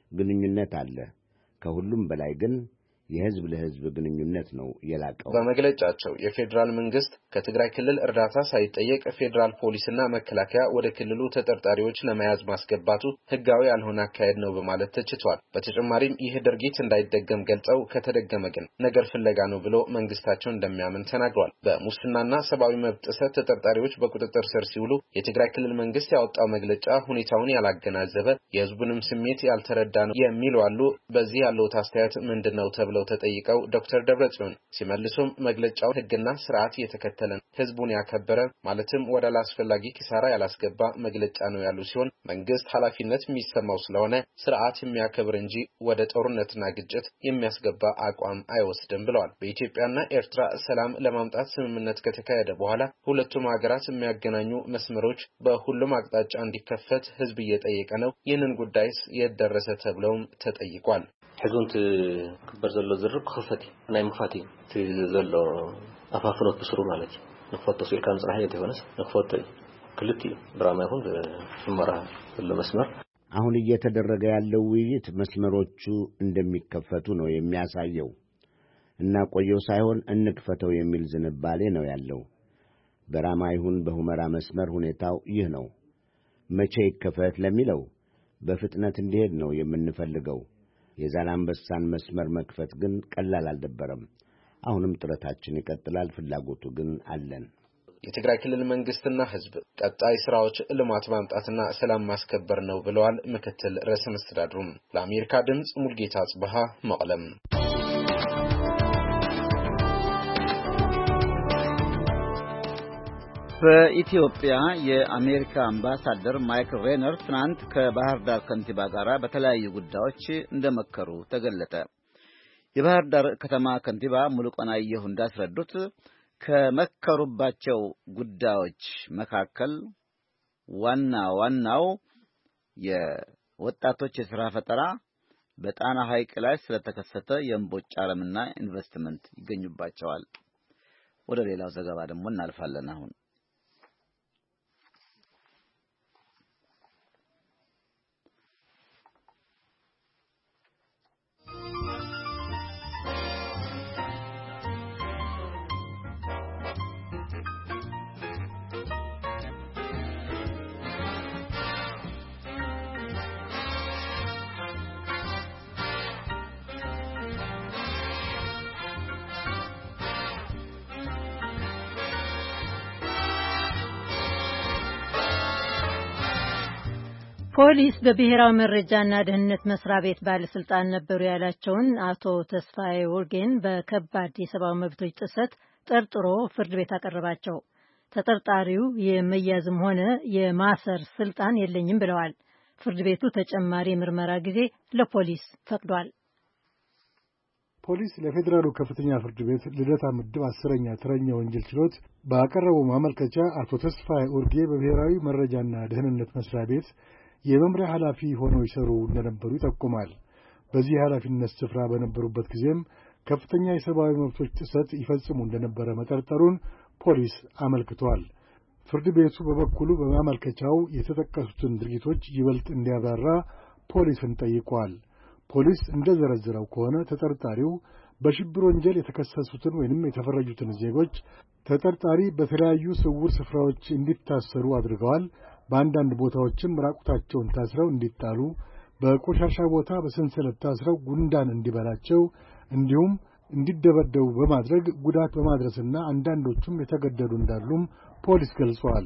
ግንኙነት አለ። ከሁሉም በላይ ግን የህዝብ ለህዝብ ግንኙነት ነው የላቀው። በመግለጫቸው የፌዴራል መንግስት ከትግራይ ክልል እርዳታ ሳይጠየቅ ፌዴራል ፖሊስና መከላከያ ወደ ክልሉ ተጠርጣሪዎች ለመያዝ ማስገባቱ ህጋዊ ያልሆነ አካሄድ ነው በማለት ተችቷል። በተጨማሪም ይህ ድርጊት እንዳይደገም ገልጸው ከተደገመ ግን ነገር ፍለጋ ነው ብሎ መንግስታቸው እንደሚያምን ተናግሯል። በሙስናና ሰብአዊ መብት ጥሰት ተጠርጣሪዎች በቁጥጥር ስር ሲውሉ የትግራይ ክልል መንግስት ያወጣው መግለጫ ሁኔታውን ያላገናዘበ የህዝቡንም ስሜት ያልተረዳ ነው የሚሉ አሉ። በዚህ ያለው አስተያየት ምንድነው ተብሎ ተጠይቀው ዶክተር ደብረጽዮን ሲመልሱም መግለጫው ህግና ስርዓት የተከተለ ህዝቡን ያከበረ ማለትም ወደ አላስፈላጊ ኪሳራ ያላስገባ መግለጫ ነው ያሉ ሲሆን መንግስት ኃላፊነት የሚሰማው ስለሆነ ስርዓት የሚያከብር እንጂ ወደ ጦርነትና ግጭት የሚያስገባ አቋም አይወስድም ብለዋል። በኢትዮጵያና ኤርትራ ሰላም ለማምጣት ስምምነት ከተካሄደ በኋላ ሁለቱም ሀገራት የሚያገናኙ መስመሮች በሁሉም አቅጣጫ እንዲከፈት ህዝብ እየጠየቀ ነው። ይህንን ጉዳይስ የደረሰ ተብለውም ተጠይቋል። ሕዙንት ክበር ዘሎ ዝርብ ክፈት ናይ ምፋቲ ዘሎ አፋፍኖት ብስሩ ማለት ንፈቶ ሲል ካን ጽራህ የተሆነስ ንፈቶ ክልቲ ድራማ ይሁን በመራ ለመስመር አሁን እየተደረገ ያለው ውይይት መስመሮቹ እንደሚከፈቱ ነው የሚያሳየው እና ቆየው ሳይሆን እንክፈተው የሚል ዝንባሌ ነው ያለው። በራማ ይሁን በሁመራ መስመር ሁኔታው ይህ ነው። መቼ ይከፈት ለሚለው በፍጥነት እንዲሄድ ነው የምንፈልገው። የዛላምበሳን መስመር መክፈት ግን ቀላል አልነበረም። አሁንም ጥረታችን ይቀጥላል። ፍላጎቱ ግን አለን። የትግራይ ክልል መንግስትና ህዝብ ቀጣይ ስራዎች ልማት ማምጣትና ሰላም ማስከበር ነው ብለዋል ምክትል ርዕሰ መስተዳድሩ። ለአሜሪካ ድምጽ ሙልጌታ ጽበሃ መቀለም። በኢትዮጵያ የአሜሪካ አምባሳደር ማይክል ሬነር ትናንት ከባህር ዳር ከንቲባ ጋር በተለያዩ ጉዳዮች እንደመከሩ ተገለጠ። የባህር ዳር ከተማ ከንቲባ ሙሉቀን አየሁ እንዳስረዱት ከመከሩባቸው ጉዳዮች መካከል ዋና ዋናው የወጣቶች የሥራ ፈጠራ፣ በጣና ሐይቅ ላይ ስለተከሰተ የእምቦጭ አረምና ኢንቨስትመንት ይገኙባቸዋል። ወደ ሌላው ዘገባ ደግሞ እናልፋለን አሁን ፖሊስ በብሔራዊ መረጃና ደህንነት መስሪያ ቤት ባለስልጣን ነበሩ ያላቸውን አቶ ተስፋዬ ወርጌን በከባድ የሰብአዊ መብቶች ጥሰት ጠርጥሮ ፍርድ ቤት አቀረባቸው። ተጠርጣሪው የመያዝም ሆነ የማሰር ስልጣን የለኝም ብለዋል። ፍርድ ቤቱ ተጨማሪ ምርመራ ጊዜ ለፖሊስ ፈቅዷል። ፖሊስ ለፌዴራሉ ከፍተኛ ፍርድ ቤት ልደታ ምድብ አስረኛ ተረኛ ወንጀል ችሎት ባቀረበው ማመልከቻ አቶ ተስፋዬ ወርጌ በብሔራዊ መረጃና ደህንነት መስሪያ ቤት የመምሪያ ኃላፊ ሆነው ይሰሩ እንደነበሩ ይጠቁማል። በዚህ ኃላፊነት ስፍራ በነበሩበት ጊዜም ከፍተኛ የሰብአዊ መብቶች ጥሰት ይፈጽሙ እንደነበረ መጠርጠሩን ፖሊስ አመልክቷል። ፍርድ ቤቱ በበኩሉ በማመልከቻው የተጠቀሱትን ድርጊቶች ይበልጥ እንዲያብራራ ፖሊስን ጠይቋል። ፖሊስ እንደዘረዘረው ከሆነ ተጠርጣሪው በሽብር ወንጀል የተከሰሱትን ወይንም የተፈረጁትን ዜጎች ተጠርጣሪ በተለያዩ ስውር ስፍራዎች እንዲታሰሩ አድርገዋል። በአንዳንድ ቦታዎችም ራቁታቸውን ታስረው እንዲጣሉ፣ በቆሻሻ ቦታ በሰንሰለት ታስረው ጉንዳን እንዲበላቸው እንዲሁም እንዲደበደቡ በማድረግ ጉዳት በማድረስና አንዳንዶቹም የተገደሉ እንዳሉም ፖሊስ ገልጿል።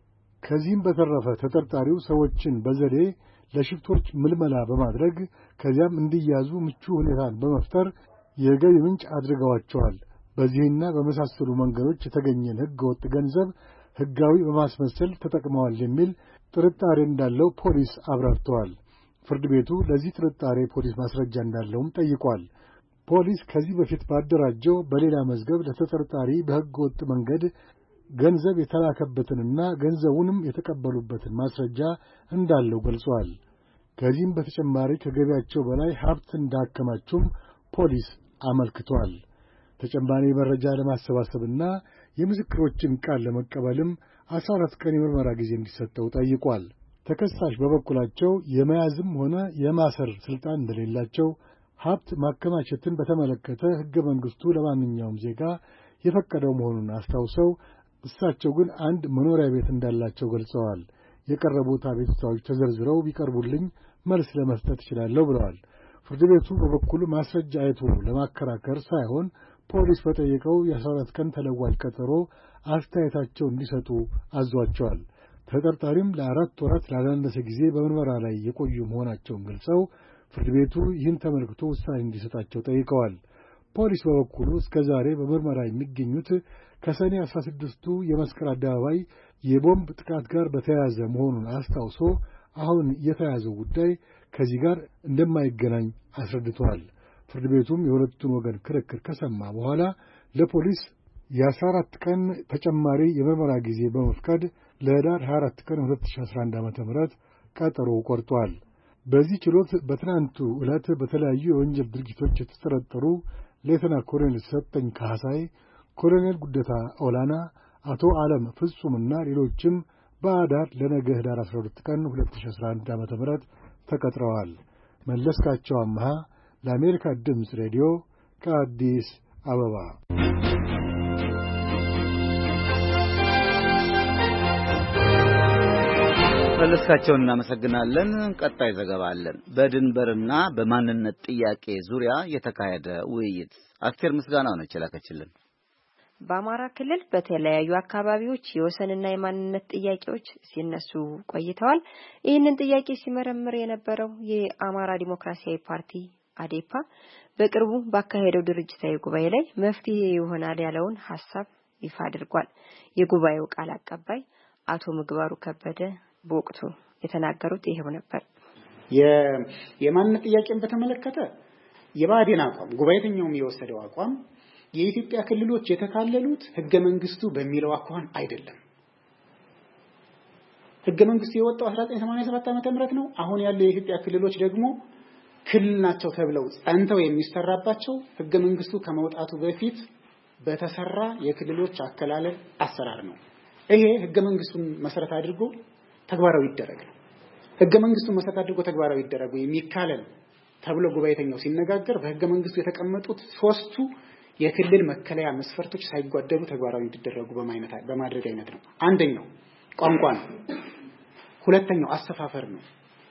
ከዚህም በተረፈ ተጠርጣሪው ሰዎችን በዘዴ ለሽፍቶች ምልመላ በማድረግ ከዚያም እንዲያዙ ምቹ ሁኔታን በመፍጠር የገቢ ምንጭ አድርገዋቸዋል። በዚህና በመሳሰሉ መንገዶች የተገኘን ሕገወጥ ገንዘብ ሕጋዊ በማስመሰል ተጠቅመዋል የሚል ጥርጣሬ እንዳለው ፖሊስ አብራርተዋል። ፍርድ ቤቱ ለዚህ ጥርጣሬ ፖሊስ ማስረጃ እንዳለውም ጠይቋል። ፖሊስ ከዚህ በፊት ባደራጀው በሌላ መዝገብ ለተጠርጣሪ በሕገወጥ መንገድ ገንዘብ የተላከበትንና ገንዘቡንም የተቀበሉበትን ማስረጃ እንዳለው ገልጿል። ከዚህም በተጨማሪ ከገቢያቸው በላይ ሀብት እንዳከማቹም ፖሊስ አመልክቷል። ተጨማሪ መረጃ ለማሰባሰብና የምስክሮችን ቃል ለመቀበልም አስራ አራት ቀን የምርመራ ጊዜ እንዲሰጠው ጠይቋል። ተከሳሽ በበኩላቸው የመያዝም ሆነ የማሰር ስልጣን እንደሌላቸው፣ ሀብት ማከማቸትን በተመለከተ ሕገ መንግሥቱ ለማንኛውም ዜጋ የፈቀደው መሆኑን አስታውሰው እሳቸው ግን አንድ መኖሪያ ቤት እንዳላቸው ገልጸዋል። የቀረቡት አቤቱታዎች ተዘርዝረው ቢቀርቡልኝ መልስ ለመስጠት እችላለሁ ብለዋል። ፍርድ ቤቱ በበኩሉ ማስረጃ አይቶ ለማከራከር ሳይሆን ፖሊስ በጠየቀው የአስራ አራት ቀን ተለዋጭ ቀጠሮ አስተያየታቸው እንዲሰጡ አዟቸዋል። ተጠርጣሪም ለአራት ወራት ላላነሰ ጊዜ በምርመራ ላይ የቆዩ መሆናቸውን ገልጸው ፍርድ ቤቱ ይህን ተመልክቶ ውሳኔ እንዲሰጣቸው ጠይቀዋል። ፖሊስ በበኩሉ እስከ ዛሬ በምርመራ የሚገኙት ከሰኔ አስራ ስድስቱ የመስቀል አደባባይ የቦምብ ጥቃት ጋር በተያያዘ መሆኑን አስታውሶ አሁን የተያዘው ጉዳይ ከዚህ ጋር እንደማይገናኝ አስረድቷል። ፍርድ ቤቱም የሁለቱን ወገን ክርክር ከሰማ በኋላ ለፖሊስ የአስራ አራት ቀን ተጨማሪ የምርመራ ጊዜ በመፍቀድ ለህዳር ሀያ አራት ቀን ሁለት ሺህ አስራ አንድ ዓመተ ምህረት ቀጠሮ ቆርጧል። በዚህ ችሎት በትናንቱ ዕለት በተለያዩ የወንጀል ድርጊቶች የተጠረጠሩ ሌተና ኮሎኔል ሰጠኝ ካህሳይ፣ ኮሎኔል ጉደታ ኦላና፣ አቶ ዓለም ፍጹምና ሌሎችም በአዳር ለነገ ህዳር አስራ ሁለት ቀን ሁለት ሺህ አስራ አንድ ዓመተ ምህረት ተቀጥረዋል። መለስካቸው አምሃ ለአሜሪካ ድምፅ ሬዲዮ ከአዲስ አበባ። መለስካቸውን እናመሰግናለን። ቀጣይ ዘገባ አለን። በድንበርና በማንነት ጥያቄ ዙሪያ የተካሄደ ውይይት አስቴር ምስጋናው ነች የላከችልን። በአማራ ክልል በተለያዩ አካባቢዎች የወሰንና የማንነት ጥያቄዎች ሲነሱ ቆይተዋል። ይህንን ጥያቄ ሲመረምር የነበረው የአማራ ዲሞክራሲያዊ ፓርቲ አዴፓ በቅርቡ ባካሄደው ድርጅታዊ ጉባኤ ላይ መፍትሄ ይሆናል ያለውን ሐሳብ ይፋ አድርጓል። የጉባኤው ቃል አቀባይ አቶ ምግባሩ ከበደ በወቅቱ የተናገሩት ይሄው ነበር። የማንነት ጥያቄን በተመለከተ የባዴን አቋም ጉባኤተኛውም የወሰደው አቋም የኢትዮጵያ ክልሎች የተካለሉት ህገ መንግስቱ በሚለው አኳኋን አይደለም። ህገ መንግስቱ የወጣው አስራ ዘጠኝ ሰማንያ ሰባት ዓመተ ምህረት ነው። አሁን ያለው የኢትዮጵያ ክልሎች ደግሞ ክልል ናቸው ተብለው ጸንተው የሚሰራባቸው ህገ መንግስቱ ከመውጣቱ በፊት በተሰራ የክልሎች አከላለል አሰራር ነው። ይሄ ህገ መንግስቱን መሰረት አድርጎ ተግባራዊ ይደረጋል። ህገ መንግስቱን መሰረት አድርጎ ተግባራዊ ይደረጉ የሚካለል ተብሎ ጉባኤተኛው ሲነጋገር በህገ መንግስቱ የተቀመጡት ሶስቱ የክልል መከለያ መስፈርቶች ሳይጓደሉ ተግባራዊ እንዲደረጉ በማይነት በማድረግ አይነት ነው። አንደኛው ቋንቋ ነው። ሁለተኛው አሰፋፈር ነው።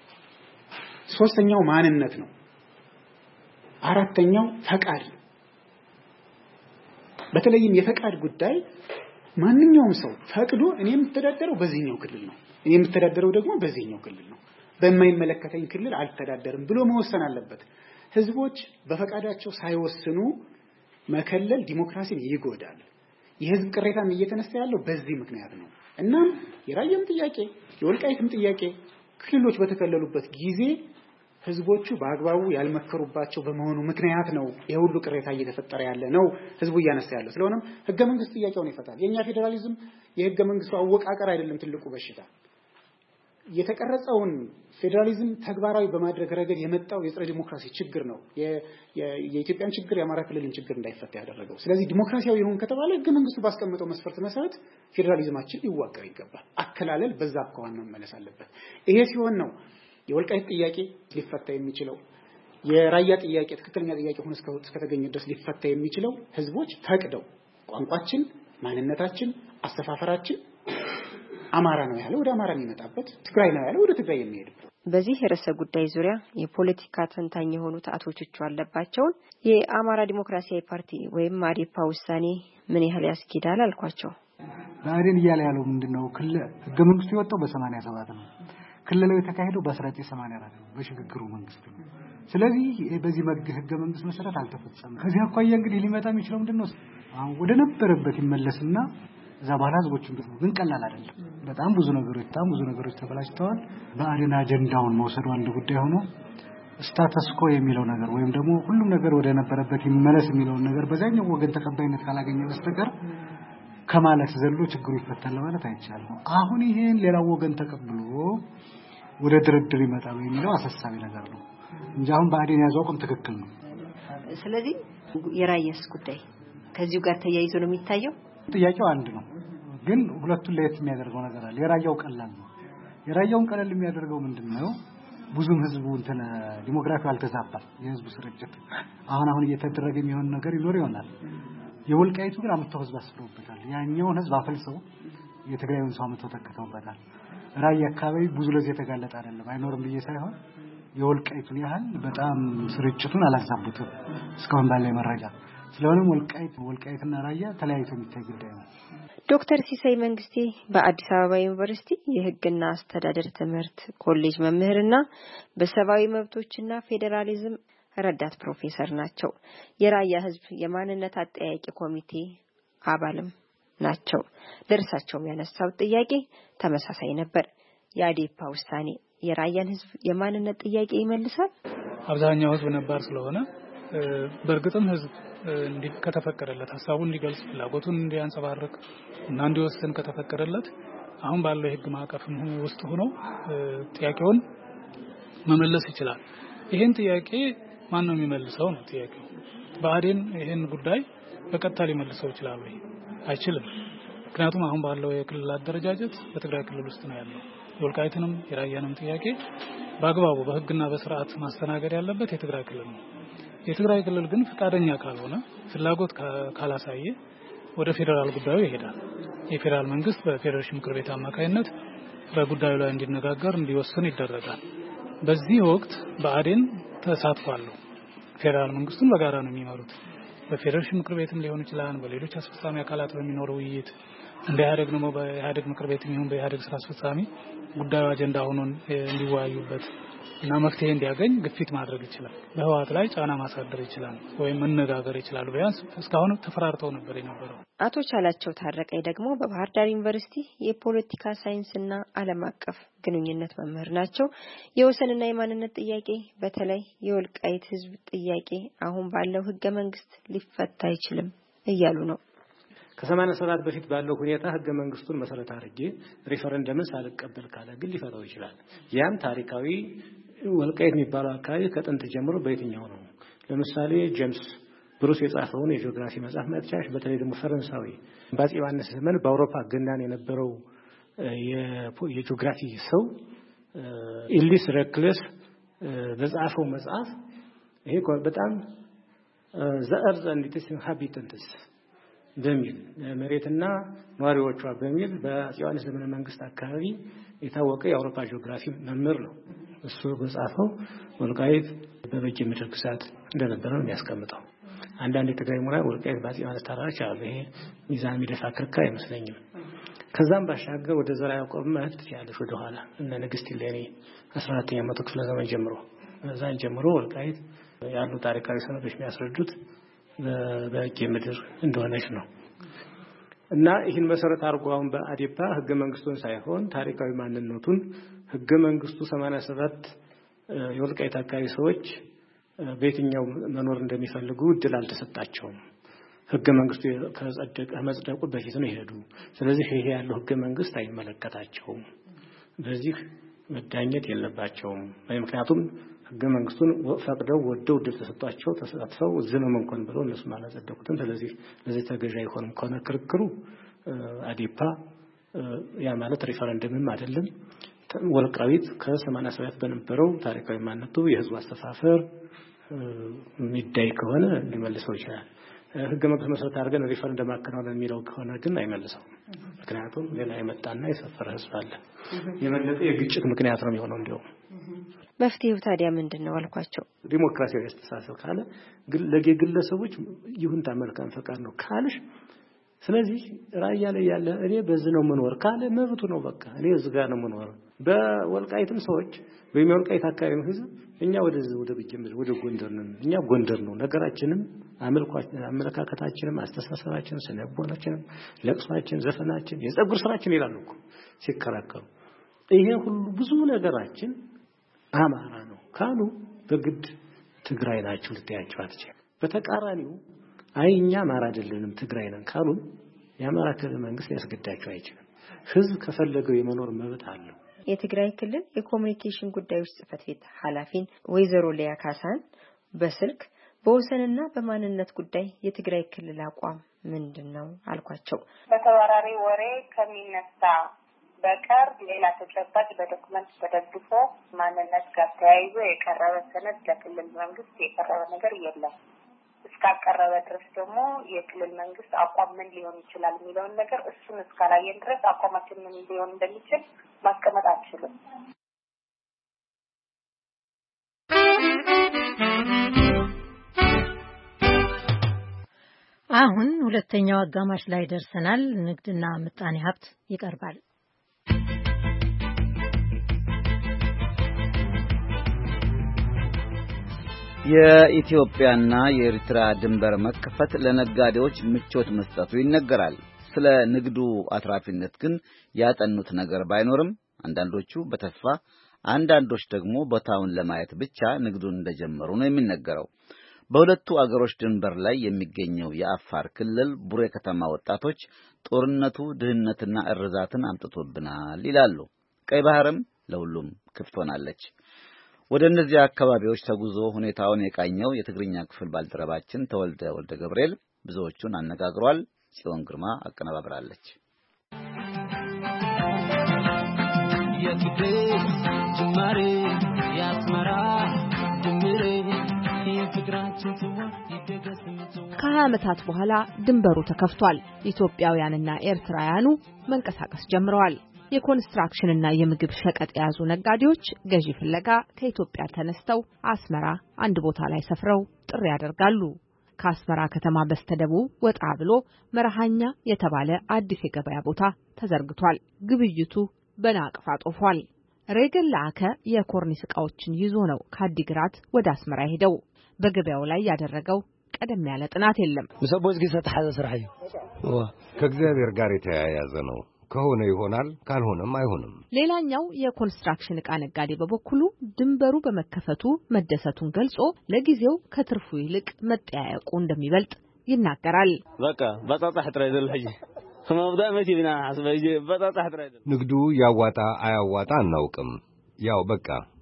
ሶስተኛው ማንነት ነው። አራተኛው ፈቃድ ነው። በተለይም የፈቃድ ጉዳይ ማንኛውም ሰው ፈቅዶ እኔ የምተዳደረው በዚህኛው ክልል ነው፣ እኔ የምተዳደረው ደግሞ በዚህኛው ክልል ነው፣ በማይመለከተኝ ክልል አልተዳደርም ብሎ መወሰን አለበት። ህዝቦች በፈቃዳቸው ሳይወስኑ መከለል ዲሞክራሲን ይጎዳል። የህዝብ ቅሬታም እየተነሳ ያለው በዚህ ምክንያት ነው። እናም የራያም ጥያቄ የወልቃይትም ጥያቄ ክልሎች በተከለሉበት ጊዜ ህዝቦቹ በአግባቡ ያልመከሩባቸው በመሆኑ ምክንያት ነው የሁሉ ቅሬታ እየተፈጠረ ያለ ነው ህዝቡ እያነሳ ያለው። ስለሆነም ህገ መንግስት ጥያቄውን ይፈታል። የኛ ፌደራሊዝም የህገ መንግስቱ አወቃቀር አይደለም ትልቁ በሽታ። የተቀረጸውን ፌደራሊዝም ተግባራዊ በማድረግ ረገድ የመጣው የጸረ ዲሞክራሲ ችግር ነው የኢትዮጵያን ችግር የአማራ ክልልን ችግር እንዳይፈታ ያደረገው። ስለዚህ ዲሞክራሲያዊ ይሁን ከተባለ ህገ መንግስቱ ባስቀመጠው መስፈርት መሰረት ፌደራሊዝማችን ሊዋቀር ይገባል። አከላለል በዛ አኳኋን ነው መመለስ አለበት። ይሄ ሲሆን ነው የወልቃይት ጥያቄ ሊፈታ የሚችለው። የራያ ጥያቄ ትክክለኛ ጥያቄ ሆኖ እስከተገኘ ድረስ ሊፈታ የሚችለው ህዝቦች ፈቅደው ቋንቋችን፣ ማንነታችን፣ አስተፋፈራችን አማራ ነው ያለው ወደ አማራ የሚመጣበት፣ ትግራይ ነው ያለው ወደ ትግራይ የሚሄድበት። በዚህ ርዕሰ ጉዳይ ዙሪያ የፖለቲካ ተንታኝ የሆኑት አቶ ቹቹ አለባቸውን የአማራ ዲሞክራሲያዊ ፓርቲ ወይም አዴፓ ውሳኔ ምን ያህል ያስኬዳል አልኳቸው። ብአዴን እያለ ያለው ምንድነው? ክልል ህገ መንግስቱ የወጣው በሰማንያ ሰባት ነው። ክልላዊ የተካሄደው በ1984 ነው በሽግግሩ መንግስት ነው። ስለዚህ በዚህ ህገ መንግስት መሰረት አልተፈጸመም። ከዚህ አኳያ እንግዲህ ሊመጣ የሚችለው ምንድነው? አሁን ወደ ነበረበት ይመለስና እዛ ባላ ህዝቦችን ግን ቀላል አይደለም። በጣም ብዙ ነገሮች በጣም ብዙ ነገሮች ተበላሽተዋል። ብአዴን አጀንዳውን መውሰዱ አንድ ጉዳይ ሆኖ ስታተስ ኮ የሚለው ነገር ወይም ደግሞ ሁሉም ነገር ወደ ነበረበት ይመለስ የሚለው ነገር በዛኛው ወገን ተቀባይነት ካላገኘ በስተቀር ከማለት ዘሎ ችግሩ ይፈታል ማለት አይቻልም። አሁን ይሄን ሌላው ወገን ተቀብሎ ወደ ድርድር ይመጣል የሚለው አሳሳቢ ነገር ነው እንጂ አሁን ብአዴን ያዘው አቋም ትክክል ነው። ስለዚህ የራያስ ጉዳይ ከዚሁ ጋር ተያይዞ ነው የሚታየው። ጥያቄው አንድ ነው፣ ግን ሁለቱን ለየት የሚያደርገው ነገር አለ። የራያው ቀላል ነው። የራያውን ቀላል የሚያደርገው ምንድነው? ብዙም ህዝቡ እንትን ዲሞግራፊ አልተዛባም። የህዝቡ ስርጭት አሁን አሁን እየተደረገ የሚሆን ነገር ይኖር ይሆናል። የወልቃይቱ ግን አመጣው ህዝብ አስፍሮበታል። ያኛውን ህዝብ አፈልሰው የትግራይውን ሰው አመጣው ተከተውበታል። ራያ አካባቢ ብዙ ለዚህ የተጋለጠ አይደለም፣ አይኖርም ብዬ ሳይሆን የወልቃይቱን ያህል በጣም ስርጭቱን አላዛቡትም እስካሁን ባለው መረጃ። ስለሆነም ወልቃይት ወልቃይትና ራያ ተለያይተው የሚታይ ጉዳይ ነው። ዶክተር ሲሳይ መንግስቴ በአዲስ አበባ ዩኒቨርሲቲ የህግና አስተዳደር ትምህርት ኮሌጅ መምህርና በሰብአዊ መብቶችና ፌዴራሊዝም ረዳት ፕሮፌሰር ናቸው። የራያ ህዝብ የማንነት አጠያቂ ኮሚቴ አባልም ናቸው። ለርሳቸው ያነሳው ጥያቄ ተመሳሳይ ነበር። የአዴፓ ውሳኔ የራያን ህዝብ የማንነት ጥያቄ ይመልሳል? አብዛኛው ህዝብ ነባር ስለሆነ በእርግጥም ህዝብ እንዲከተፈቀደለት ሐሳቡን እንዲገልጽ ፍላጎቱን እንዲያንጸባርቅ እና እንዲወስን ከተፈቀደለት አሁን ባለው የህግ ማዕቀፍ ውስጥ ሆኖ ጥያቄውን መመለስ ይችላል። ይሄን ጥያቄ ማን ነው የሚመልሰው ነው ጥያቄው። ብአዴን ይሄን ጉዳይ በቀጥታ ሊመልሰው ይችላል ወይ? አይችልም። ምክንያቱም አሁን ባለው የክልል አደረጃጀት በትግራይ ክልል ውስጥ ነው ያለው። የወልቃይትንም የራያንም ጥያቄ በአግባቡ በህግና በስርዓት ማስተናገድ ያለበት የትግራይ ክልል ነው። የትግራይ ክልል ግን ፈቃደኛ ካልሆነ ፍላጎት ካላሳየ ወደ ፌደራል ጉዳዩ ይሄዳል። የፌደራል መንግስት በፌዴሬሽን ምክር ቤት አማካይነት በጉዳዩ ላይ እንዲነጋገር እንዲወስን ይደረጋል። በዚህ ወቅት ብአዴን ተሳትፏል። ፌደራል መንግስቱን በጋራ ነው የሚመሩት። በፌዴሬሽን ምክር ቤትም ሊሆን ይችላል፣ በሌሎች አስፈጻሚ አካላት በሚኖረው ውይይት እንደ ኢህአዴግ ነው በኢህአዴግ ምክር ቤትም ይሁን በኢህአዴግ ስራ አስፈጻሚ ጉዳዩ አጀንዳ ሆኖ እንዲወያዩበት እና መፍትሄ እንዲያገኝ ግፊት ማድረግ ይችላል። በህዋት ላይ ጫና ማሳደር ይችላል ወይም መነጋገር ይችላል። ቢያንስ እስካሁን ተፈራርተው ነበር የነበረው። አቶ ቻላቸው ታረቀኝ ደግሞ በባህር ዳር ዩኒቨርሲቲ የፖለቲካ ሳይንስና ዓለም አቀፍ ግንኙነት መምህር ናቸው። የወሰንና የማንነት ጥያቄ በተለይ የወልቃይት ህዝብ ጥያቄ አሁን ባለው ህገ መንግስት ሊፈታ አይችልም እያሉ ነው። ከሰማንያ ሰባት በፊት ባለው ሁኔታ ህገ መንግስቱን መሰረት አድርጌ ሪፈረንደምን ሳልቀበል ካለ ግን ሊፈታው ይችላል። ያም ታሪካዊ ወልቃይት የሚባለው አካባቢ ከጥንት ጀምሮ በየትኛው ነው? ለምሳሌ ጄምስ ብሩስ የጻፈውን የጂኦግራፊ መጽሐፍ መጥቻሽ በተለይ ደግሞ ፈረንሳዊ በአፄ ዮሐንስ ዘመን በአውሮፓ ገናን የነበረው የጂኦግራፊ ሰው ኢሊስ ሬክለስ በጻፈው መጽሐፍ ይሄ በጣም ዘርዘ እንዲትስ ኢንሃቢታንትስ በሚል መሬትና ነዋሪዎቿ በሚል በአፄ ዮሐንስ ዘመነ መንግስት አካባቢ የታወቀ የአውሮፓ ጂኦግራፊ መምህር ነው። እሱ በጻፈው ወልቃይት በበጌ ምድር ግዛት እንደነበረ ነው የሚያስቀምጠው። አንዳንድ የትግራይ ምሁራን ወልቃይት በአፄ ዮሐንስ ተራራዎች አሉ። ይሄ ሚዛን የሚደፋ ክርክር አይመስለኝም። ከዛም ባሻገር ወደ ዘርዓ ያዕቆብ መሄድ ትችላለሽ ወደ ኋላ እነ ንግስት እሌኒ አስራ አራተኛው መቶ ክፍለ ዘመን ጀምሮ እዛን ጀምሮ ወልቃይት ያሉ ታሪካዊ ሰነዶች የሚያስረዱት በበጌ ምድር እንደሆነች ነው። እና ይህን መሰረት አድርጎ አሁን በአዴፓ ህገ መንግስቱን ሳይሆን ታሪካዊ ማንነቱን ህገ መንግስቱ ሰማንያ ሰባት የወልቃይት አካባቢ ሰዎች በየትኛው መኖር እንደሚፈልጉ እድል አልተሰጣቸውም። ህገ መንግስቱ ከጸደቀ መጽደቁ በፊት ነው ይሄዱ። ስለዚህ ይሄ ያለው ህገ መንግስት አይመለከታቸውም። በዚህ መዳኘት የለባቸውም። ምክንያቱም ህገ መንግስቱን ፈቅደው ወደው እድል ተሰጣቸው ተሳትፈው ዝም እንኳን ብለው እነሱ ማለት ጸደቁትን። ስለዚህ ለዚህ ተገዥ አይሆንም ከሆነ ክርክሩ አዴፓ ያ ማለት ሪፈረንደምም አይደለም። ወልቃይት ከሰማንያ ሰባት በነበረው ታሪካዊ ማንነቱ የህዝብ አስተፋፈር ሚዳይ ከሆነ ሊመልሰው ይችላል። ህገ መንግስት መሰረት አድርገን ሪፈረንደም አከናወን የሚለው ከሆነ ግን አይመልሰው። ምክንያቱም ሌላ የመጣና የሰፈረ ህዝብ አለ። የመለጠ የግጭት ምክንያት ነው የሚሆነው። እንደው መፍትሄው ታዲያ ምንድነው አልኳቸው። ዲሞክራሲያዊ አስተሳሰብ ካለ ግለሰቦች ይሁንታ መልካም ፈቃድ ነው ካልሽ፣ ስለዚህ ራያ ላይ ያለ እኔ በዚህ ነው መኖር ካለ መብቱ ነው። በቃ እኔ እዚህ ጋር ነው መኖር። በወልቃይትም ሰዎች በሚወልቃይት አካባቢ ህዝብ እኛ ወደዚህ ወደ በጀምር ወደ ጎንደር ነን። እኛ ጎንደር ነው ነገራችንም አመልኳችን አመለካከታችንም አስተሳሰባችንም ስነቦናችንም ለቅሷችን ዘፈናችን የጸጉር ስራችን ይላሉ እኮ ሲከራከሩ። ይሄ ሁሉ ብዙ ነገራችን አማራ ነው ካሉ በግድ ትግራይ ናችሁ ልትያቸው አትችልም። በተቃራኒው አይ እኛ አማራ አይደለንም ትግራይ ነን ካሉ የአማራ ክልል መንግስት ያስገዳቸው አይችልም። ህዝብ ከፈለገው የመኖር መብት አለው። የትግራይ ክልል የኮሙኒኬሽን ጉዳዮች ጽህፈት ቤት ኃላፊን ወይዘሮ ሊያ ካሳን በስልክ በወሰንና በማንነት ጉዳይ የትግራይ ክልል አቋም ምንድነው አልኳቸው። በተወራሪ ወሬ ከሚነሳ በቀር ሌላ ተጨባጭ በዶክመንት ተደግፎ ማንነት ጋር ተያይዞ የቀረበ ሰነድ ለክልል መንግስት የቀረበ ነገር የለም። እስካቀረበ ድረስ ደግሞ የክልል መንግስት አቋም ምን ሊሆን ይችላል የሚለውን ነገር እሱን እስካላየን ድረስ አቋማችን ምን ሊሆን እንደሚችል ማስቀመጥ አንችልም። አሁን ሁለተኛው አጋማሽ ላይ ደርሰናል። ንግድና ምጣኔ ሀብት ይቀርባል። የኢትዮጵያና የኤርትራ ድንበር መከፈት ለነጋዴዎች ምቾት መስጠቱ ይነገራል። ስለ ንግዱ አትራፊነት ግን ያጠኑት ነገር ባይኖርም አንዳንዶቹ በተስፋ አንዳንዶች ደግሞ ቦታውን ለማየት ብቻ ንግዱን እንደጀመሩ ነው የሚነገረው። በሁለቱ አገሮች ድንበር ላይ የሚገኘው የአፋር ክልል ቡሬ ከተማ ወጣቶች ጦርነቱ ድህነትና እርዛትን አምጥቶብናል ይላሉ። ቀይ ባህርም ለሁሉም ክፍት ሆናለች። ወደ እነዚህ አካባቢዎች ተጉዞ ሁኔታውን የቃኘው የትግርኛ ክፍል ባልደረባችን ተወልደ ወልደ ገብርኤል ብዙዎቹን አነጋግሯል። ጽዮን ግርማ አቀነባብራለች። የትግሬ ጅማሬ ያስመራ ድምሬ የፍቅራችን ጽዋ ይደገስ ከሀያ ዓመታት በኋላ ድንበሩ ተከፍቷል። ኢትዮጵያውያንና ኤርትራውያኑ መንቀሳቀስ ጀምረዋል። የኮንስትራክሽንና የምግብ ሸቀጥ የያዙ ነጋዴዎች ገዢ ፍለጋ ከኢትዮጵያ ተነስተው አስመራ አንድ ቦታ ላይ ሰፍረው ጥሪ ያደርጋሉ። ከአስመራ ከተማ በስተደቡብ ወጣ ብሎ መርሃኛ የተባለ አዲስ የገበያ ቦታ ተዘርግቷል። ግብይቱ በናቅፋ ጦፏል። ሬገል ላከ የኮርኒስ ዕቃዎችን ይዞ ነው ከአዲግራት ወደ አስመራ ሄደው። በገበያው ላይ ያደረገው ቀደም ያለ ጥናት የለም። ምሰቦዝ ጊዜ ተሐዘ ስራይ ከእግዚአብሔር ጋር የተያያዘ ነው። ከሆነ ይሆናል ካልሆነም አይሆንም። ሌላኛው የኮንስትራክሽን ዕቃ ነጋዴ በበኩሉ ድንበሩ በመከፈቱ መደሰቱን ገልጾ ለጊዜው ከትርፉ ይልቅ መጠያየቁ እንደሚበልጥ ይናገራል። በቃ በጣጣ ህጥራ ይዘልኝ ከመብዳ መቼ ቢና አስበይ በጣጣ ህጥራ ይዘል ንግዱ ያዋጣ አያዋጣ አናውቅም። ያው በቃ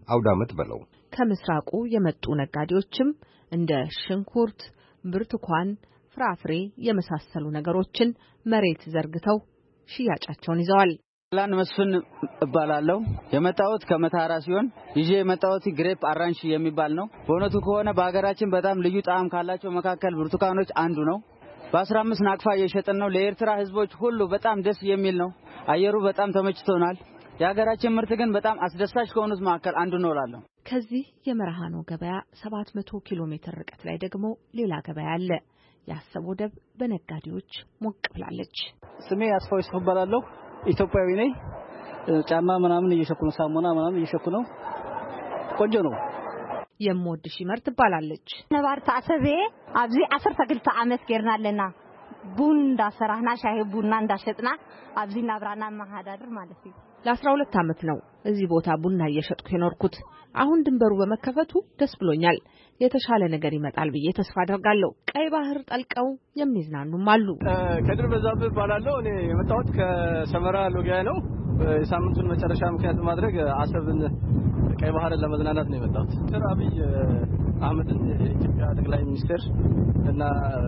አውዳመት በለው። ከምስራቁ የመጡ ነጋዴዎችም እንደ ሽንኩርት፣ ብርቱካን፣ ፍራፍሬ የመሳሰሉ ነገሮችን መሬት ዘርግተው ሽያጫቸውን ይዘዋል። ላን መስፍን እባላለሁ። የመጣሁት ከመታራ ሲሆን ይዤ የመጣሁት ግሬፕ አራንሽ የሚባል ነው። በእውነቱ ከሆነ በአገራችን በጣም ልዩ ጣዕም ካላቸው መካከል ብርቱካኖች አንዱ ነው። በአስራ አምስት ናቅፋ እየሸጥን ነው። ለኤርትራ ህዝቦች ሁሉ በጣም ደስ የሚል ነው። አየሩ በጣም ተመችቶናል። የሀገራችን ምርት ግን በጣም አስደሳች ከሆኑት መካከል አንዱ ነው እላለሁ። ከዚህ የመርሃኖ ገበያ ሰባት መቶ ኪሎ ሜትር ርቀት ላይ ደግሞ ሌላ ገበያ አለ። የአሰብ ወደብ በነጋዴዎች ሞቅ ብላለች። ስሜ አስፋው ይስፈባላለሁ። ኢትዮጵያዊ ነኝ። ጫማ ምናምን እየሸኩ ነው፣ ሳሙና ምናምን እየሸኩ ነው። ቆንጆ ነው። የምወድሽ ይመር ትባላለች። ነባር ታሰበ አብዚ አስራ ሁለት ዓመት ገርናለና ቡን እንዳሰራህና ሻይ ቡና እንዳሸጥና አብዚ ናብራና ማሃዳድር ማለት ነው። ለአስራ ሁለት ዓመት ነው እዚህ ቦታ ቡና እየሸጥኩ የኖርኩት። አሁን ድንበሩ በመከፈቱ ደስ ብሎኛል። የተሻለ ነገር ይመጣል ብዬ ተስፋ አደርጋለሁ። ቀይ ባህር ጠልቀው የሚዝናኑም አሉ። ከድር በዛብህ እባላለሁ። እኔ የመጣሁት ከሰመራ ሎጊያ ነው። የሳምንቱን መጨረሻ ምክንያት በማድረግ አሰብን ቀይ ባህርን ለመዝናናት ነው የመጣሁት። ዶክተር አብይ አህመድን የኢትዮጵያ ጠቅላይ ሚኒስትር እና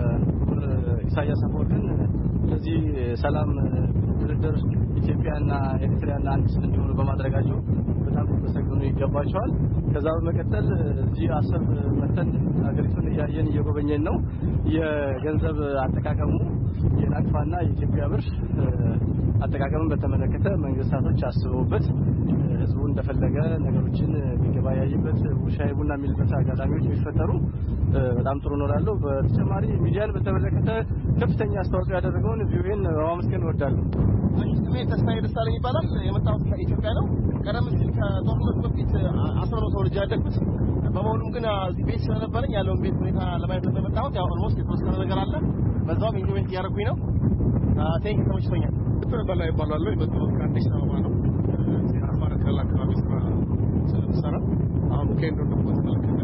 ኢሳያስ አፈወርቂን ለዚህ ሰላም ድርድር ኢትዮጵያና ኤርትራና አንድ እንዲሆኑ በማድረጋቸው በጣም ተሰግኖ ይገባቸዋል። ከዛ በመቀጠል እዚህ አሰብ መተን ሀገሪቱን እያየን እየጎበኘን ነው። የገንዘብ አጠቃቀሙ የናቅፋና የኢትዮጵያ ብር አጠቃቀምን በተመለከተ መንግስታቶች አስበውበት ህዝቡ እንደፈለገ ነገሮችን የሚገበያይበት ሻይ ቡና የሚልበት አጋጣሚዎች የሚፈጠሩ በጣም ጥሩ ነው እላለሁ። በተጨማሪ ሚዲያን በተመለከተ ከፍተኛ አስተዋጽኦ ያደረገውን ቪኦኤን ማመስገን እወዳለሁ። ስሜ ተስፋዬ ደሳለኝ ይባላል። የመጣሁት ከኢትዮጵያ ነው። ቀደም ሲል ከጦርነቱ በፊት አስራ ነው ሰው ልጅ ያደግኩት። በመሆኑም ግን እዚህ ቤት ስለነበረኝ ያለውን ቤት ሁኔታ ለማየት ስለመጣሁት ያው ኦልሞስት የተወሰነ ነገር አለ። በዛውም ኢንጆይመንት እያደረኩኝ ነው። ቴንክ ተመችቶኛል። ዶክተር በላይ ይባላለሁ። የመጣሁት ከአዲስ አበባ ነው። እዚህ አፋር ክልል አካባቢ ስራ ስለምሰራ አሁን ከእንዶ ነው ተመለከተ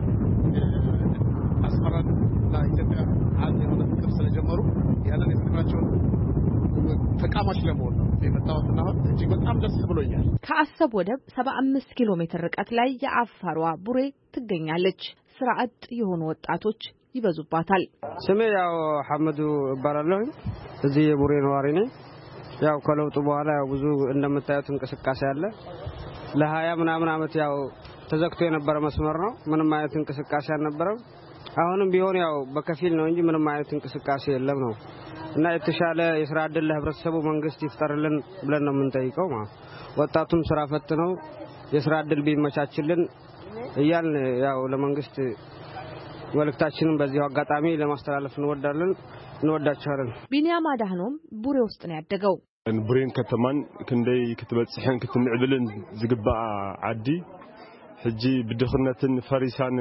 አስመራን ለኢትዮጵያ አንድ የሆነ ፍቅር ስለጀመሩ ያንን የፍቅራቸውን ተቃማሽ ለመሆን ነው የመጣሁትና እጅግ በጣም ደስ ብሎኛል። ከአሰብ ወደብ ሰባ አምስት ኪሎ ሜትር ርቀት ላይ የአፋሯ ቡሬ ትገኛለች። ስራ አጥ የሆኑ ወጣቶች ይበዙባታል። ስሜ ያው ሐመዱ እባላለሁ። እዚህ የቡሬ ነዋሪ ነኝ። ያው ከለውጡ በኋላ ያው ብዙ እንደምታዩት እንቅስቃሴ አለ። ለሀያ ምናምን አመት ያው ተዘግቶ የነበረ መስመር ነው። ምንም አይነት እንቅስቃሴ አልነበረም። አሁንም ቢሆን ያው በከፊል ነው እንጂ ምንም አይነት እንቅስቃሴ የለም ነው እና የተሻለ የሥራ ዕድል ለህብረተሰቡ መንግስት ይፍጠርልን ብለን ነው የምንጠይቀው። ማለት ወጣቱም ስራ ፈት ነው፣ የሥራ ዕድል ቢመቻችልን እያልን ያው ለመንግስት መልእክታችንን በዚህ አጋጣሚ ለማስተላለፍ እንወዳለን እንወዳቸዋለን። ቢኒያም አዳህኖም ቡሬ ውስጥ ነው ያደገው። ቡሬን ከተማን ክንደይ ክትበጽሕን ክትንዕብልን ዝግባእ ዓዲ ሕጂ ብድኽነትን ፈሪሳን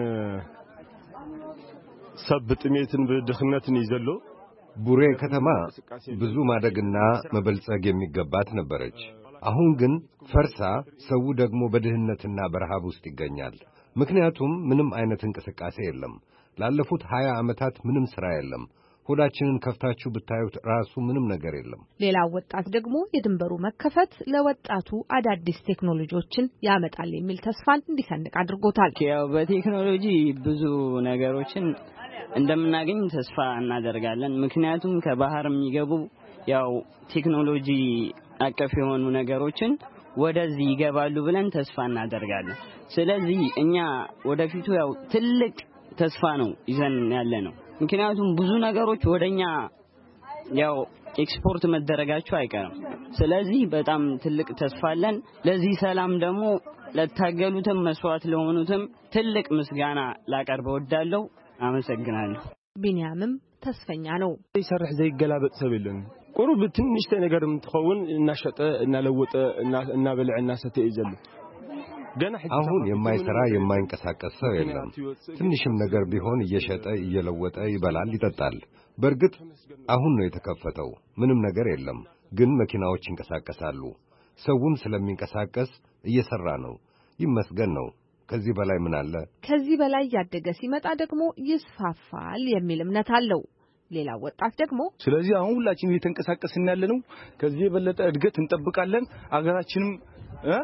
ሰብ ብጥሜትን ብድኽነትን ይዘሎ ቡሬ ከተማ ብዙ ማደግና መበልጸግ የሚገባት ነበረች። አሁን ግን ፈርሳ ሰው ደግሞ በድህነትና በረሃብ ውስጥ ይገኛል። ምክንያቱም ምንም አይነት እንቅስቃሴ የለም። ላለፉት ሀያ ዓመታት ምንም ሥራ የለም። ሆዳችንን ከፍታችሁ ብታዩት ራሱ ምንም ነገር የለም። ሌላው ወጣት ደግሞ የድንበሩ መከፈት ለወጣቱ አዳዲስ ቴክኖሎጂዎችን ያመጣል የሚል ተስፋን እንዲሰንቅ አድርጎታል። ያው በቴክኖሎጂ ብዙ ነገሮችን እንደምናገኝ ተስፋ እናደርጋለን። ምክንያቱም ከባህር የሚገቡ ያው ቴክኖሎጂ አቀፍ የሆኑ ነገሮችን ወደዚህ ይገባሉ ብለን ተስፋ እናደርጋለን። ስለዚህ እኛ ወደፊቱ ያው ትልቅ ተስፋ ነው ይዘን ያለ ነው። ምክንያቱም ብዙ ነገሮች ወደኛ ያው ኤክስፖርት መደረጋቸው አይቀርም። ስለዚህ በጣም ትልቅ ተስፋ አለን። ለዚህ ሰላም ደግሞ ለታገሉትም መስዋዕት ለሆኑትም ትልቅ ምስጋና ላቀርብ እወዳለሁ። አመሰግናለሁ። ቢኒያምም ተስፈኛ ነው። ይሰርሕ ዘይገላበጥ ሰብልን ቁርብ ትንሽ ነገር ምትኸውን እናሸጠ እናለወጠ እናበልዕ እናሰተ ይዘሉ አሁን የማይሰራ የማይንቀሳቀስ ሰው የለም። ትንሽም ነገር ቢሆን እየሸጠ እየለወጠ ይበላል ይጠጣል። በእርግጥ አሁን ነው የተከፈተው። ምንም ነገር የለም፣ ግን መኪናዎች ይንቀሳቀሳሉ። ሰውም ስለሚንቀሳቀስ እየሰራ ነው። ይመስገን ነው። ከዚህ በላይ ምን አለ? ከዚህ በላይ ያደገ ሲመጣ ደግሞ ይስፋፋል የሚል እምነት አለው። ሌላ ወጣት ደግሞ ስለዚህ አሁን ሁላችንም እየተንቀሳቀስን ያለነው ከዚህ የበለጠ እድገት እንጠብቃለን። አገራችንም እ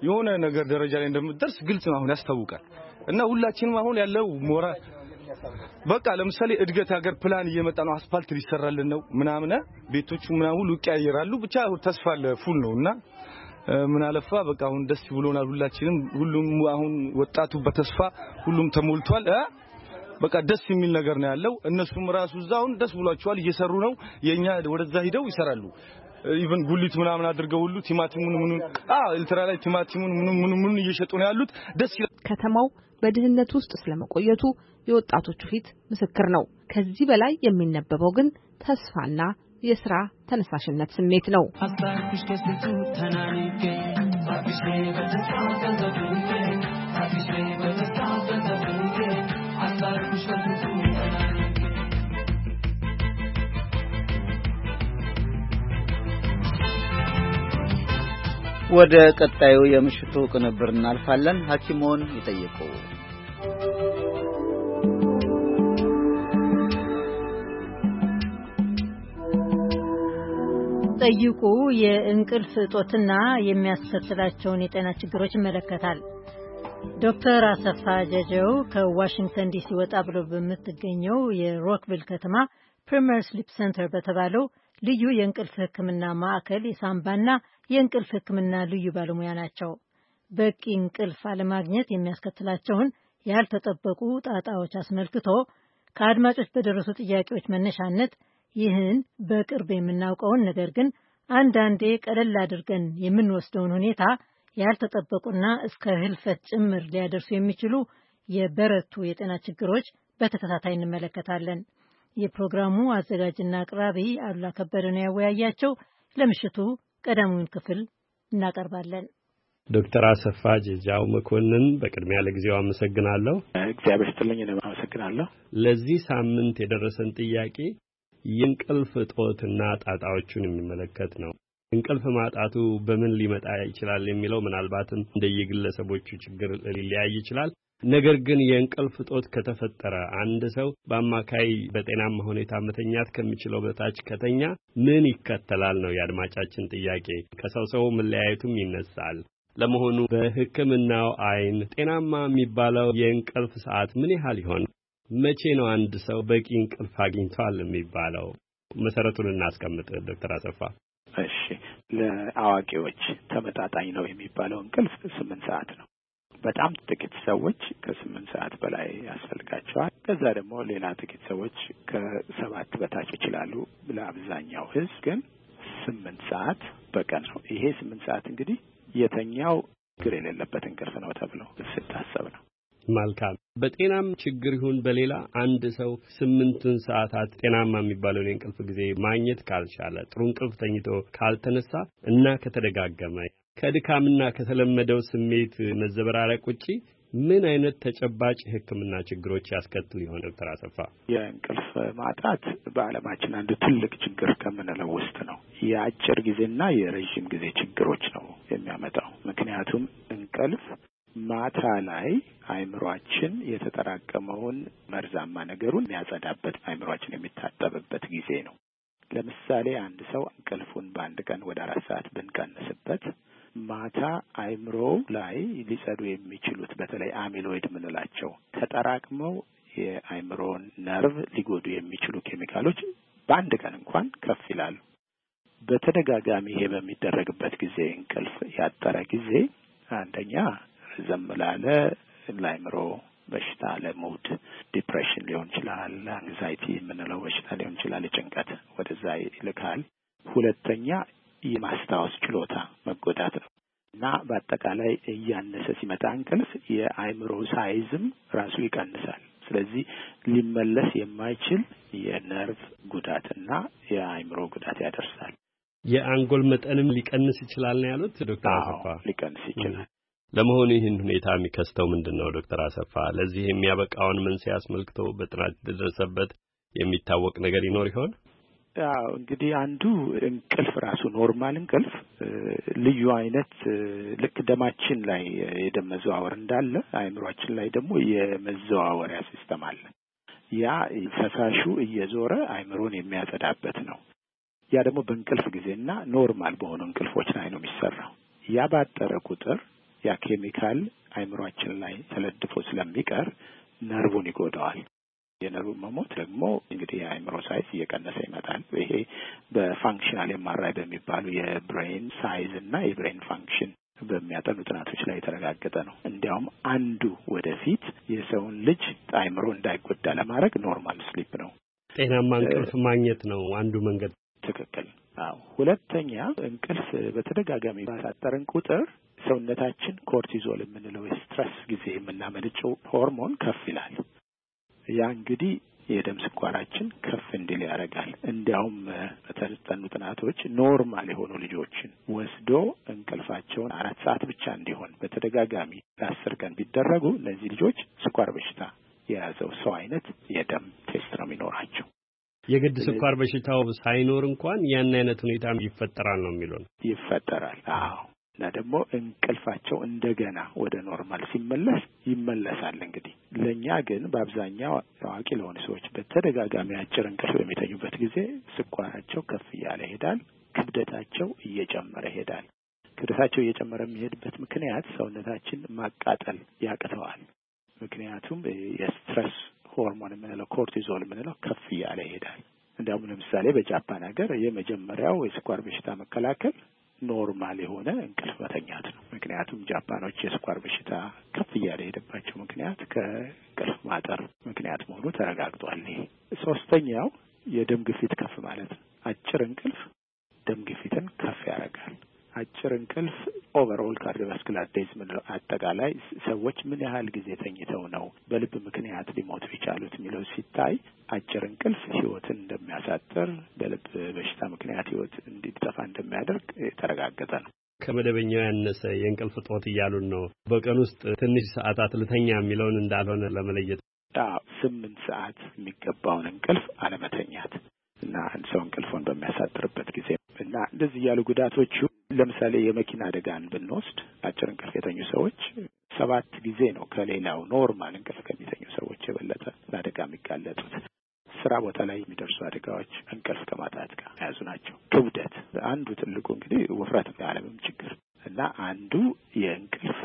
የሆነ ነገር ደረጃ ላይ እንደምትደርስ ግልጽ ነው አሁን ያስታውቃል። እና ሁላችንም አሁን ያለው ሞራ በቃ ለምሳሌ እድገት ሀገር ፕላን እየመጣ ነው አስፋልት ሊሰራልን ነው ምናምን ቤቶቹ ምናምን ሁሉ ይቀያየራሉ ብቻ ተስፋ አለ ፉል ነውና ምን አለፋ በቃ አሁን ደስ ብሎናል ሁላችንም ሁሉም አሁን ወጣቱ በተስፋ ሁሉም ተሞልቷል በቃ ደስ የሚል ነገር ነው ያለው እነሱም ራሱ ዛውን ደስ ብሏቸዋል እየሰሩ ነው የኛ ወደዛ ሄደው ይሰራሉ ኢቭን ጉሊት ምናምን አድርገው ሁሉ ቲማቲሙን ምኑን አ ኢልትራ ላይ ቲማቲሙን ምኑን ምኑን ምኑን እየሸጡ ነው ያሉት ደስ ይላል ከተማው በድህነት ውስጥ ስለመቆየቱ የወጣቶቹ ፊት ምስክር ነው ከዚህ በላይ የሚነበበው ግን ተስፋና የሥራ ተነሳሽነት ስሜት ነው አስታርኩሽ ከስንቱ ተናንቄ አብሽ በተስፋ ተዘብቄ አብሽ በተስፋ ተዘብቄ አስታርኩሽ ከስንቱ ተናንቄ ወደ ቀጣዩ የምሽቱ ቅንብር እናልፋለን ሐኪሞን ይጠይቁ ጠይቁ የእንቅልፍ እጦትና የሚያስከትላቸውን የጤና ችግሮች ይመለከታል ዶክተር አሰፋ ጀጀው ከዋሽንግተን ዲሲ ወጣ ብሎ በምትገኘው የሮክቪል ከተማ ፕሪሚየር ስሊፕ ሴንተር በተባለው ልዩ የእንቅልፍ ሕክምና ማዕከል የሳምባና የእንቅልፍ ሕክምና ልዩ ባለሙያ ናቸው በቂ እንቅልፍ አለማግኘት የሚያስከትላቸውን ያልተጠበቁ ጣጣዎች አስመልክቶ ከአድማጮች በደረሱ ጥያቄዎች መነሻነት ይህን በቅርብ የምናውቀውን ነገር ግን አንዳንዴ ቀለል አድርገን የምንወስደውን ሁኔታ ያልተጠበቁና እስከ ህልፈት ጭምር ሊያደርሱ የሚችሉ የበረቱ የጤና ችግሮች በተከታታይ እንመለከታለን የፕሮግራሙ አዘጋጅና አቅራቢ አሉላ ከበደ ነው ያወያያቸው ለምሽቱ ቀዳሚውን ክፍል እናቀርባለን ዶክተር አሰፋ ጀጃው መኮንን በቅድሚያ ለጊዜው አመሰግናለሁ እግዚአብሔር ይስጥልኝ እኔም አመሰግናለሁ ለዚህ ሳምንት የደረሰን ጥያቄ የእንቅልፍ እጦትና ጣጣዎቹን የሚመለከት ነው እንቅልፍ ማጣቱ በምን ሊመጣ ይችላል የሚለው ምናልባትም እንደየግለሰቦቹ ችግር ሊለያይ ይችላል ነገር ግን የእንቅልፍ እጦት ከተፈጠረ አንድ ሰው በአማካይ በጤናማ ሁኔታ መተኛት ከሚችለው በታች ከተኛ ምን ይከተላል ነው የአድማጫችን ጥያቄ ከሰው ሰው መለያየቱም ይነሳል ለመሆኑ በሕክምናው አይን ጤናማ የሚባለው የእንቅልፍ ሰዓት ምን ያህል ይሆን መቼ ነው አንድ ሰው በቂ እንቅልፍ አግኝቷል የሚባለው መሰረቱን እናስቀምጥ ዶክተር አሰፋ እሺ ለአዋቂዎች ተመጣጣኝ ነው የሚባለው እንቅልፍ ስምንት ሰዓት ነው በጣም ጥቂት ሰዎች ከስምንት ሰዓት በላይ ያስፈልጋቸዋል ከዛ ደግሞ ሌላ ጥቂት ሰዎች ከሰባት በታች ይችላሉ ለአብዛኛው ህዝብ ግን ስምንት ሰዓት በቀን ነው ይሄ ስምንት ሰዓት እንግዲህ የተኛው ችግር የሌለበት እንቅልፍ ነው ተብሎ ሲታሰብ ነው መልካም በጤናም ችግር ይሁን በሌላ አንድ ሰው ስምንቱን ሰዓታት ጤናማ የሚባለው የእንቅልፍ ጊዜ ማግኘት ካልቻለ ጥሩ እንቅልፍ ተኝቶ ካልተነሳ እና ከተደጋገመ ከድካምና ከተለመደው ስሜት መዘበራረቅ ውጪ ምን አይነት ተጨባጭ ህክምና ችግሮች ያስከትል ይሆን ዶክተር አሰፋ የእንቅልፍ ማጣት በዓለማችን አንዱ ትልቅ ችግር ከምንለው ውስጥ ነው የአጭር ጊዜና የረጅም ጊዜ ችግሮች ነው የሚያመጣው ምክንያቱም እንቅልፍ ማታ ላይ አይምሮአችን የተጠራቀመውን መርዛማ ነገሩን የሚያጸዳበት አይምሮአችን የሚታጠብበት ጊዜ ነው ለምሳሌ አንድ ሰው እንቅልፉን በአንድ ቀን ወደ አራት ሰዓት ብንቀንስበት ማታ አይምሮ ላይ ሊጸዱ የሚችሉት በተለይ አሚሎይድ ምንላቸው ተጠራቅመው የአይምሮን ነርቭ ሊጎዱ የሚችሉ ኬሚካሎች በአንድ ቀን እንኳን ከፍ ይላሉ በተደጋጋሚ ይሄ በሚደረግበት ጊዜ እንቅልፍ ያጠረ ጊዜ አንደኛ ዘምላለ ለአይምሮ በሽታ ለሙድ ዲፕሬሽን ሊሆን ይችላል አንግዛይቲ ምንለው በሽታ ሊሆን ይችላል ጭንቀት ወደዛ ይልካል ሁለተኛ የማስታወስ ችሎታ መጎዳት ነው እና በአጠቃላይ እያነሰ ሲመጣ እንቅልፍ የአይምሮ ሳይዝም ራሱ ይቀንሳል ስለዚህ ሊመለስ የማይችል የነርቭ ጉዳትና የአይምሮ ጉዳት ያደርሳል የአንጎል መጠንም ሊቀንስ ይችላል ነው ያሉት ዶክተር አሰፋ ሊቀንስ ይችላል ለመሆኑ ይህን ሁኔታ የሚከስተው ምንድነው ዶክተር አሰፋ ለዚህ የሚያበቃውን መንስኤ አስመልክቶ በጥናት የተደረሰበት የሚታወቅ ነገር ይኖር ይሆን አዎ እንግዲህ አንዱ እንቅልፍ ራሱ ኖርማል እንቅልፍ ልዩ አይነት ልክ ደማችን ላይ የደም መዘዋወር እንዳለ አይምሮአችን ላይ ደግሞ የመዘዋወሪያ ሲስተም አለ ያ ፈሳሹ እየዞረ አይምሮን የሚያጸዳበት ነው ያ ደግሞ በእንቅልፍ ጊዜና ኖርማል በሆኑ እንቅልፎች ላይ ነው የሚሰራው ያ ባጠረ ቁጥር ያ ኬሚካል አይምሮአችን ላይ ተለድፎ ስለሚቀር ነርቡን ይጎዳዋል። የነርቭ መሞት ደግሞ እንግዲህ የአይምሮ ሳይዝ እየቀነሰ ይመጣል። ይሄ በፋንክሽናል ኤምአርአይ በሚባሉ የብሬን ሳይዝ እና የብሬን ፋንክሽን በሚያጠኑ ጥናቶች ላይ የተረጋገጠ ነው። እንዲያውም አንዱ ወደፊት የሰውን ልጅ አይምሮ እንዳይጎዳ ለማድረግ ኖርማል ስሊፕ ነው፣ ጤናማ እንቅልፍ ማግኘት ነው አንዱ መንገድ። ትክክል። አዎ። ሁለተኛ እንቅልፍ በተደጋጋሚ ባሳጠረን ቁጥር ሰውነታችን ኮርቲዞል የምንለው የስትረስ ጊዜ የምናመነጨው ሆርሞን ከፍ ይላል። ያ እንግዲህ የደም ስኳራችን ከፍ እንዲል ያደርጋል። እንዲያውም በተጠኑ ጥናቶች ኖርማል የሆኑ ልጆችን ወስዶ እንቅልፋቸውን አራት ሰዓት ብቻ እንዲሆን በተደጋጋሚ ለአስር ቀን ቢደረጉ እነዚህ ልጆች ስኳር በሽታ የያዘው ሰው አይነት የደም ቴስት ነው የሚኖራቸው። የግድ ስኳር በሽታው ሳይኖር እንኳን ያን አይነት ሁኔታ ይፈጠራል ነው የሚሉን። ይፈጠራል። አዎ። እና ደግሞ እንቅልፋቸው እንደገና ወደ ኖርማል ሲመለስ ይመለሳል። እንግዲህ ለኛ ግን በአብዛኛው አዋቂ ለሆኑ ሰዎች በተደጋጋሚ አጭር እንቅልፍ በሚተኙበት ጊዜ ስኳራቸው ከፍ እያለ ይሄዳል፣ ክብደታቸው እየጨመረ ይሄዳል። ክብደታቸው እየጨመረ የሚሄድበት ምክንያት ሰውነታችን ማቃጠል ያቅተዋል። ምክንያቱም የስትረስ ሆርሞን የምንለው ኮርቲዞል የምንለው ከፍ እያለ ይሄዳል። እንዲያውም ለምሳሌ በጃፓን ሀገር የመጀመሪያው የስኳር በሽታ መከላከል ኖርማል የሆነ እንቅልፍ መተኛት ነው። ምክንያቱም ጃፓኖች የስኳር በሽታ ከፍ እያለ የሄደባቸው ምክንያት ከእንቅልፍ ማጠር ምክንያት መሆኑ ተረጋግጧል። ይሄ ሶስተኛው የደም ግፊት ከፍ ማለት ነው። አጭር እንቅልፍ ደም ግፊትን ከፍ ያደርጋል። አጭር እንቅልፍ ኦቨርኦል ካርዲዮቫስኩላር ዴዝ ምንለው አጠቃላይ ሰዎች ምን ያህል ጊዜ ተኝተው ነው በልብ ምክንያት ሊሞቱ የቻሉት የሚለው ሲታይ አጭር እንቅልፍ ህይወትን እንደሚያሳጥር፣ በልብ በሽታ ምክንያት ህይወት እንዲጠፋ እንደሚያደርግ የተረጋገጠ ነው። ከመደበኛው ያነሰ የእንቅልፍ ጦት እያሉን ነው። በቀን ውስጥ ትንሽ ሰዓታት ልተኛ የሚለውን እንዳልሆነ ለመለየት። አዎ፣ ስምንት ሰዓት የሚገባውን እንቅልፍ አለመተኛት እና አንድ ሰው እንቅልፉን በሚያሳጥርበት ጊዜ እና እንደዚህ ያሉ ጉዳቶቹ ለምሳሌ የመኪና አደጋን ብንወስድ አጭር እንቅልፍ የተኙ ሰዎች ሰባት ጊዜ ነው ከሌላው ኖርማል እንቅልፍ ከሚተኙ ሰዎች የበለጠ ለአደጋ የሚጋለጡት። ስራ ቦታ ላይ የሚደርሱ አደጋዎች እንቅልፍ ከማጣት ጋር የያዙ ናቸው። ክብደት አንዱ ትልቁ እንግዲህ ውፍረት የዓለምም ችግር እና አንዱ የእንቅልፍ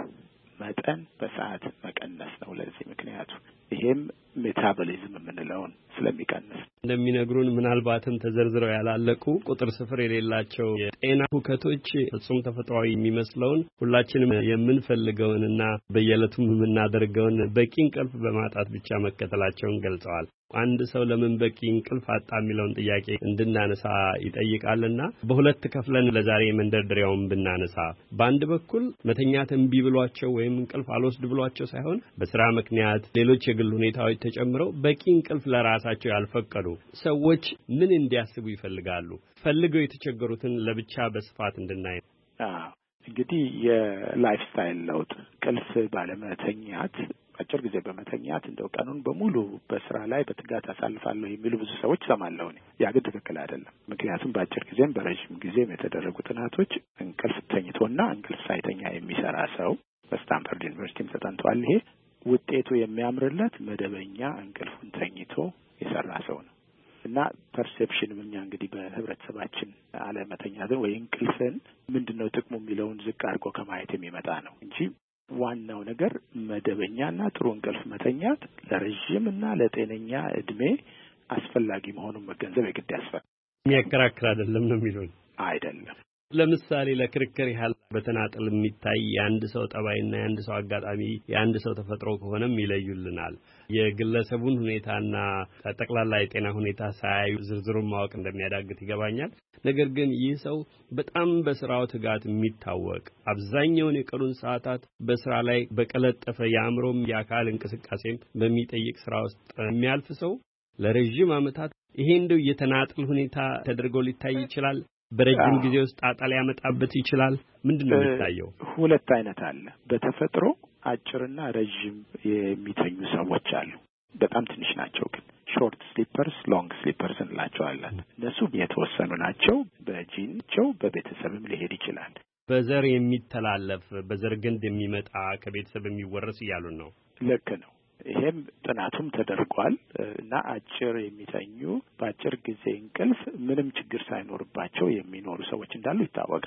መጠን በሰዓት መቀነስ ነው። ለዚህ ምክንያቱ ይሄም ሜታቦሊዝም የምንለውን ስለሚቀንስ እንደሚነግሩን ምናልባትም ተዘርዝረው ያላለቁ ቁጥር ስፍር የሌላቸው የጤና ሁከቶች ፍጹም ተፈጥሯዊ የሚመስለውን ሁላችንም የምንፈልገውንና በየዕለቱም የምናደርገውን በቂ እንቅልፍ በማጣት ብቻ መከተላቸውን ገልጸዋል። አንድ ሰው ለምን በቂ እንቅልፍ አጣ የሚለውን ጥያቄ እንድናነሳ ይጠይቃልና በሁለት ከፍለን ለዛሬ መንደርደሪያውን ብናነሳ በአንድ በኩል መተኛት እምቢ ብሏቸው ወይም እንቅልፍ አልወስድ ብሏቸው ሳይሆን በስራ ምክንያት ሌሎች የግል ሁኔታዎች ተጨምረው በቂ እንቅልፍ ለራሳቸው ያልፈቀዱ ሰዎች ምን እንዲያስቡ ይፈልጋሉ? ፈልገው የተቸገሩትን ለብቻ በስፋት እንድናይ። አዎ እንግዲህ የላይፍ ስታይል ለውጥ እንቅልፍ ባለመተኛት አጭር ጊዜ በመተኛት እንደው ቀኑን በሙሉ በስራ ላይ በትጋት አሳልፋለሁ የሚሉ ብዙ ሰዎች ሰማለሁ። ያ ግን ትክክል አይደለም። ምክንያቱም በአጭር ጊዜም በረጅም ጊዜም የተደረጉ ጥናቶች እንቅልፍ ተኝቶና እንቅልፍ ሳይተኛ የሚሰራ ሰው በስታንፈርድ ዩኒቨርሲቲም ተጠንቷል። ይሄ ውጤቱ የሚያምርለት መደበኛ እንቅልፉን ተኝቶ የሰራ ሰው ነው እና ፐርሴፕሽን እኛ እንግዲህ በህብረተሰባችን አለመተኛትን ወይ እንቅልፍን ምንድነው ጥቅሙ የሚለውን ዝቅ አድርጎ ከማየት የሚመጣ ነው እንጂ ዋናው ነገር መደበኛና ጥሩ እንቅልፍ መተኛት ለረጅም እና ለጤነኛ እድሜ አስፈላጊ መሆኑን መገንዘብ የግድ ያስፈልጋል። የሚያከራክር አይደለም ነው የሚሉን። አይደለም። ለምሳሌ ለክርክር ያህል በተናጠል የሚታይ የአንድ ሰው ጠባይና የአንድ ሰው አጋጣሚ የአንድ ሰው ተፈጥሮ ከሆነም ይለዩልናል። የግለሰቡን ሁኔታና ጠቅላላ የጤና ሁኔታ ሳያዩ ዝርዝሩን ማወቅ እንደሚያዳግት ይገባኛል። ነገር ግን ይህ ሰው በጣም በስራው ትጋት የሚታወቅ አብዛኛውን የቀኑን ሰዓታት በስራ ላይ በቀለጠፈ የአእምሮም የአካል እንቅስቃሴም በሚጠይቅ ስራ ውስጥ የሚያልፍ ሰው ለረጅም ዓመታት ይሄ እንደው የተናጠል ሁኔታ ተደርጎ ሊታይ ይችላል። በረጅም ጊዜ ውስጥ ጣጣ ሊያመጣበት ይችላል። ምንድነው የሚታየው? ሁለት አይነት አለ። በተፈጥሮ አጭርና ረጅም የሚተኙ ሰዎች አሉ። በጣም ትንሽ ናቸው ግን ሾርት ስሊፐርስ፣ ሎንግ ስሊፐርስ እንላቸዋለን። እነሱ የተወሰኑ ናቸው። በጂንቸው በቤተሰብም ሊሄድ ይችላል። በዘር የሚተላለፍ በዘር ግንድ የሚመጣ ከቤተሰብ የሚወረስ እያሉን ነው። ልክ ነው። ይሄም ጥናቱም ተደርጓል እና አጭር የሚተኙ በአጭር ጊዜ እንቅልፍ ምንም ችግር ሳይኖርባቸው የሚኖሩ ሰዎች እንዳሉ ይታወቃል።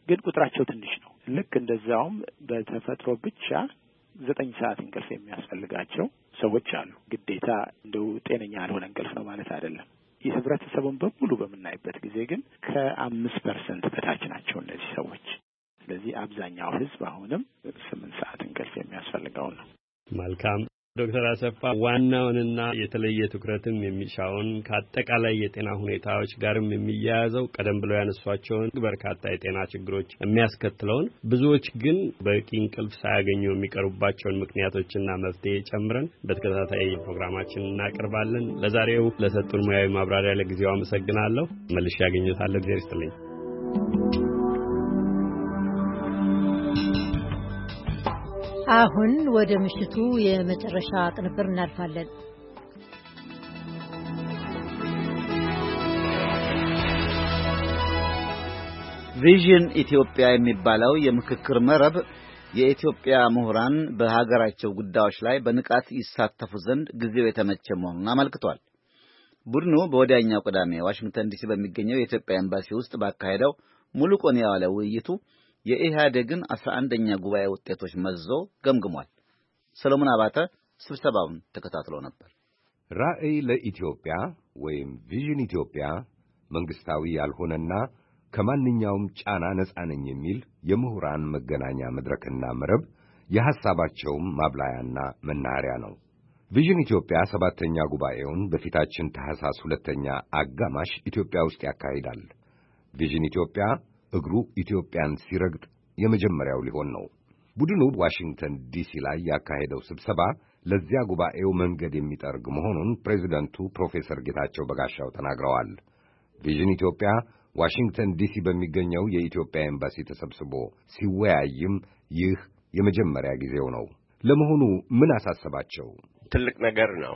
ግን ቁጥራቸው ትንሽ ነው። ልክ እንደዛውም በተፈጥሮ ብቻ ዘጠኝ ሰዓት እንቅልፍ የሚያስፈልጋቸው ሰዎች አሉ። ግዴታ እንደው ጤነኛ ያልሆነ እንቅልፍ ነው ማለት አይደለም። የህብረተሰቡን በሙሉ በምናይበት ጊዜ ግን ከአምስት ፐርሰንት በታች ናቸው እነዚህ ሰዎች። ስለዚህ አብዛኛው ህዝብ አሁንም ስምንት ሰዓት እንቅልፍ የሚያስፈልገው ነው። መልካም ዶክተር አሰፋ ዋናውንና የተለየ ትኩረትም የሚሻውን ከአጠቃላይ የጤና ሁኔታዎች ጋርም የሚያያዘው ቀደም ብለው ያነሷቸውን በርካታ የጤና ችግሮች የሚያስከትለውን ብዙዎች ግን በቂ እንቅልፍ ሳያገኙ የሚቀሩባቸውን ምክንያቶችና መፍትሄ ጨምረን በተከታታይ ፕሮግራማችን እናቀርባለን። ለዛሬው ለሰጡን ሙያዊ ማብራሪያ ለጊዜው አመሰግናለሁ። መልሼ ያገኘታለሁ። እግዚአብሔር ይስጥልኝ። አሁን ወደ ምሽቱ የመጨረሻ ቅንብር እናልፋለን። ቪዥን ኢትዮጵያ የሚባለው የምክክር መረብ የኢትዮጵያ ምሁራን በሀገራቸው ጉዳዮች ላይ በንቃት ይሳተፉ ዘንድ ጊዜው የተመቸ መሆኑን አመልክቷል። ቡድኑ በወዲያኛው ቅዳሜ ዋሽንግተን ዲሲ በሚገኘው የኢትዮጵያ ኤምባሲ ውስጥ ባካሄደው ሙሉ ቀን የዋለ ውይይቱ የኢህአዴግን አስራ አንደኛ ጉባኤ ውጤቶች መዞ ገምግሟል። ሰለሞን አባተ ስብሰባውን ተከታትሎ ነበር። ራዕይ ለኢትዮጵያ ወይም ቪዥን ኢትዮጵያ መንግስታዊ ያልሆነና ከማንኛውም ጫና ነፃ ነኝ የሚል የምሁራን መገናኛ መድረክና መረብ የሐሳባቸውም ማብላያና መናኸሪያ ነው። ቪዥን ኢትዮጵያ ሰባተኛ ጉባኤውን በፊታችን ታህሳስ ሁለተኛ አጋማሽ ኢትዮጵያ ውስጥ ያካሂዳል። ቪዥን ኢትዮጵያ እግሩ ኢትዮጵያን ሲረግጥ የመጀመሪያው ሊሆን ነው። ቡድኑ ዋሽንግተን ዲሲ ላይ ያካሄደው ስብሰባ ለዚያ ጉባኤው መንገድ የሚጠርግ መሆኑን ፕሬዚደንቱ ፕሮፌሰር ጌታቸው በጋሻው ተናግረዋል። ቪዥን ኢትዮጵያ ዋሽንግተን ዲሲ በሚገኘው የኢትዮጵያ ኤምባሲ ተሰብስቦ ሲወያይም ይህ የመጀመሪያ ጊዜው ነው። ለመሆኑ ምን አሳሰባቸው? ትልቅ ነገር ነው።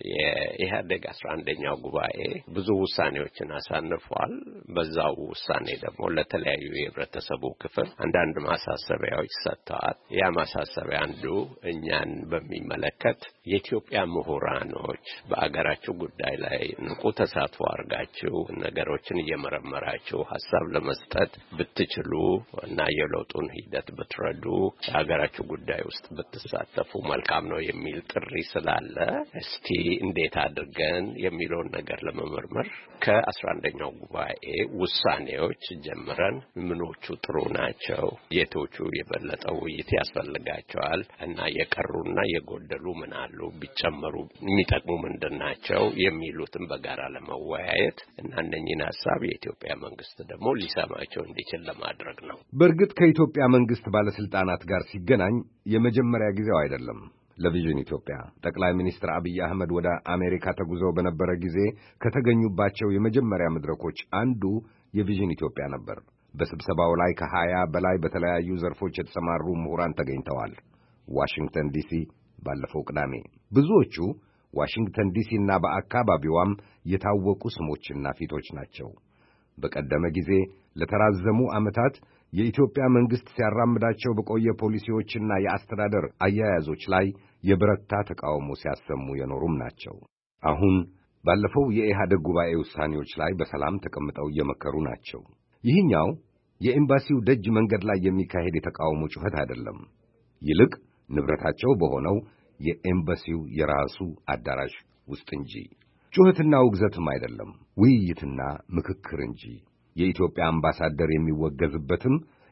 የኢህአዴግ አስራ አንደኛው ጉባኤ ብዙ ውሳኔዎችን አሳልፏል። በዛው ውሳኔ ደግሞ ለተለያዩ የህብረተሰቡ ክፍል አንዳንድ ማሳሰቢያዎች ሰጥተዋል። ያ ማሳሰቢያ አንዱ እኛን በሚመለከት የኢትዮጵያ ምሁራኖች በአገራችሁ ጉዳይ ላይ ንቁ ተሳትፎ አድርጋችሁ ነገሮችን እየመረመራችሁ ሐሳብ ለመስጠት ብትችሉ እና የለውጡን ሂደት ብትረዱ የአገራችሁ ጉዳይ ውስጥ ብትሳተፉ መልካም ነው የሚል ጥሪ ስላለ እስቲ እንዴት አድርገን የሚለውን ነገር ለመመርመር ከአስራ አንደኛው ጉባኤ ውሳኔዎች ጀምረን ምኖቹ ጥሩ ናቸው፣ የቶቹ የበለጠ ውይይት ያስፈልጋቸዋል እና የቀሩና የጎደሉ ምን አሉ ቢጨመሩ የሚጠቅሙ ምንድናቸው የሚሉትን በጋራ ለመወያየት እና እነኚህን ሐሳብ የኢትዮጵያ መንግስት ደግሞ ሊሰማቸው እንዲችል ለማድረግ ነው። በእርግጥ ከኢትዮጵያ መንግስት ባለስልጣናት ጋር ሲገናኝ የመጀመሪያ ጊዜው አይደለም። ለቪዥን ኢትዮጵያ ጠቅላይ ሚኒስትር አብይ አህመድ ወደ አሜሪካ ተጉዘው በነበረ ጊዜ ከተገኙባቸው የመጀመሪያ መድረኮች አንዱ የቪዥን ኢትዮጵያ ነበር። በስብሰባው ላይ ከሀያ በላይ በተለያዩ ዘርፎች የተሰማሩ ምሁራን ተገኝተዋል። ዋሽንግተን ዲሲ ባለፈው ቅዳሜ ብዙዎቹ ዋሽንግተን ዲሲና በአካባቢዋም የታወቁ ስሞችና ፊቶች ናቸው። በቀደመ ጊዜ ለተራዘሙ ዓመታት የኢትዮጵያ መንግስት ሲያራምዳቸው በቆየ ፖሊሲዎችና የአስተዳደር አያያዞች ላይ የብረታ ተቃውሞ ሲያሰሙ የኖሩም ናቸው። አሁን ባለፈው የኢህአዴግ ጉባኤ ውሳኔዎች ላይ በሰላም ተቀምጠው እየመከሩ ናቸው። ይህኛው የኤምባሲው ደጅ መንገድ ላይ የሚካሄድ የተቃውሞ ጩኸት አይደለም። ይልቅ ንብረታቸው በሆነው የኤምባሲው የራሱ አዳራሽ ውስጥ እንጂ ጩኸትና ውግዘትም አይደለም፣ ውይይትና ምክክር እንጂ። የኢትዮጵያ አምባሳደር የሚወገዝበትም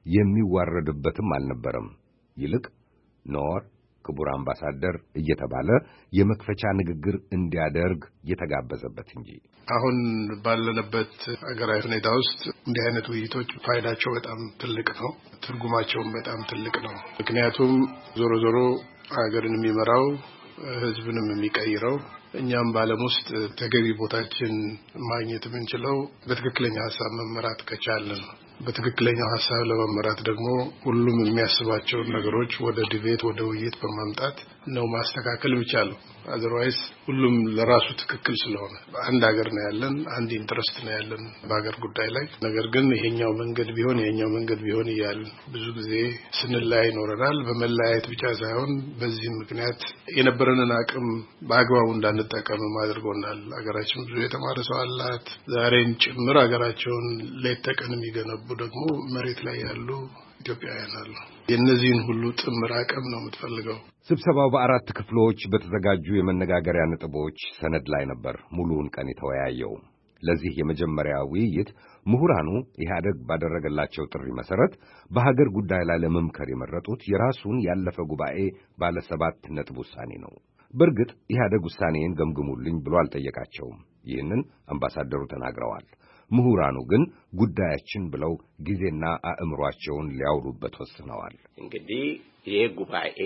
የሚዋረድበትም አልነበረም። ይልቅ ኖር ክቡር አምባሳደር እየተባለ የመክፈቻ ንግግር እንዲያደርግ የተጋበዘበት እንጂ። አሁን ባለንበት አገራዊ ሁኔታ ውስጥ እንዲህ አይነት ውይይቶች ፋይዳቸው በጣም ትልቅ ነው፣ ትርጉማቸውም በጣም ትልቅ ነው። ምክንያቱም ዞሮ ዞሮ ሀገርን የሚመራው ህዝብንም የሚቀይረው እኛም ባለም ውስጥ ተገቢ ቦታችን ማግኘት የምንችለው በትክክለኛ ሐሳብ መመራት ከቻልን ነው። በትክክለኛው ሐሳብ ለመመራት ደግሞ ሁሉም የሚያስባቸውን ነገሮች ወደ ዲቤት ወደ ውይይት በማምጣት ነው ማስተካከል ብቻ ነው። አዘርዋይስ ሁሉም ለራሱ ትክክል ስለሆነ አንድ ሀገር ነው ያለን አንድ ኢንትረስት ነው ያለን በሀገር ጉዳይ ላይ ነገር ግን ይሄኛው መንገድ ቢሆን ይሄኛው መንገድ ቢሆን ይያል ብዙ ጊዜ ስንላይ ኖረናል በመላየት ብቻ ሳይሆን በዚህ ምክንያት የነበረንን አቅም በአግባቡ እንዳንጠቀም አድርጎናል ሀገራችን ብዙ የተማረ ሰው አላት ዛሬም ጭምር ሀገራቸውን ለተቀን የሚገነቡ ደግሞ መሬት ላይ ያሉ ኢትዮጵያውያን አሉ የነዚህን ሁሉ ጥምር አቅም ነው የምትፈልገው ስብሰባው በአራት ክፍሎች በተዘጋጁ የመነጋገሪያ ነጥቦች ሰነድ ላይ ነበር ሙሉውን ቀን የተወያየው ለዚህ የመጀመሪያ ውይይት ምሁራኑ ኢህአደግ ባደረገላቸው ጥሪ መሰረት በሀገር ጉዳይ ላይ ለመምከር የመረጡት የራሱን ያለፈ ጉባኤ ባለ ሰባት ነጥብ ውሳኔ ነው በርግጥ ኢህአደግ ውሳኔን ገምግሙልኝ ብሎ አልጠየቃቸውም ይህንን አምባሳደሩ ተናግረዋል ምሁራኑ ግን ጉዳያችን ብለው ጊዜና አእምሯቸውን ሊያውሉበት ወስነዋል እንግዲህ ይሄ ጉባኤ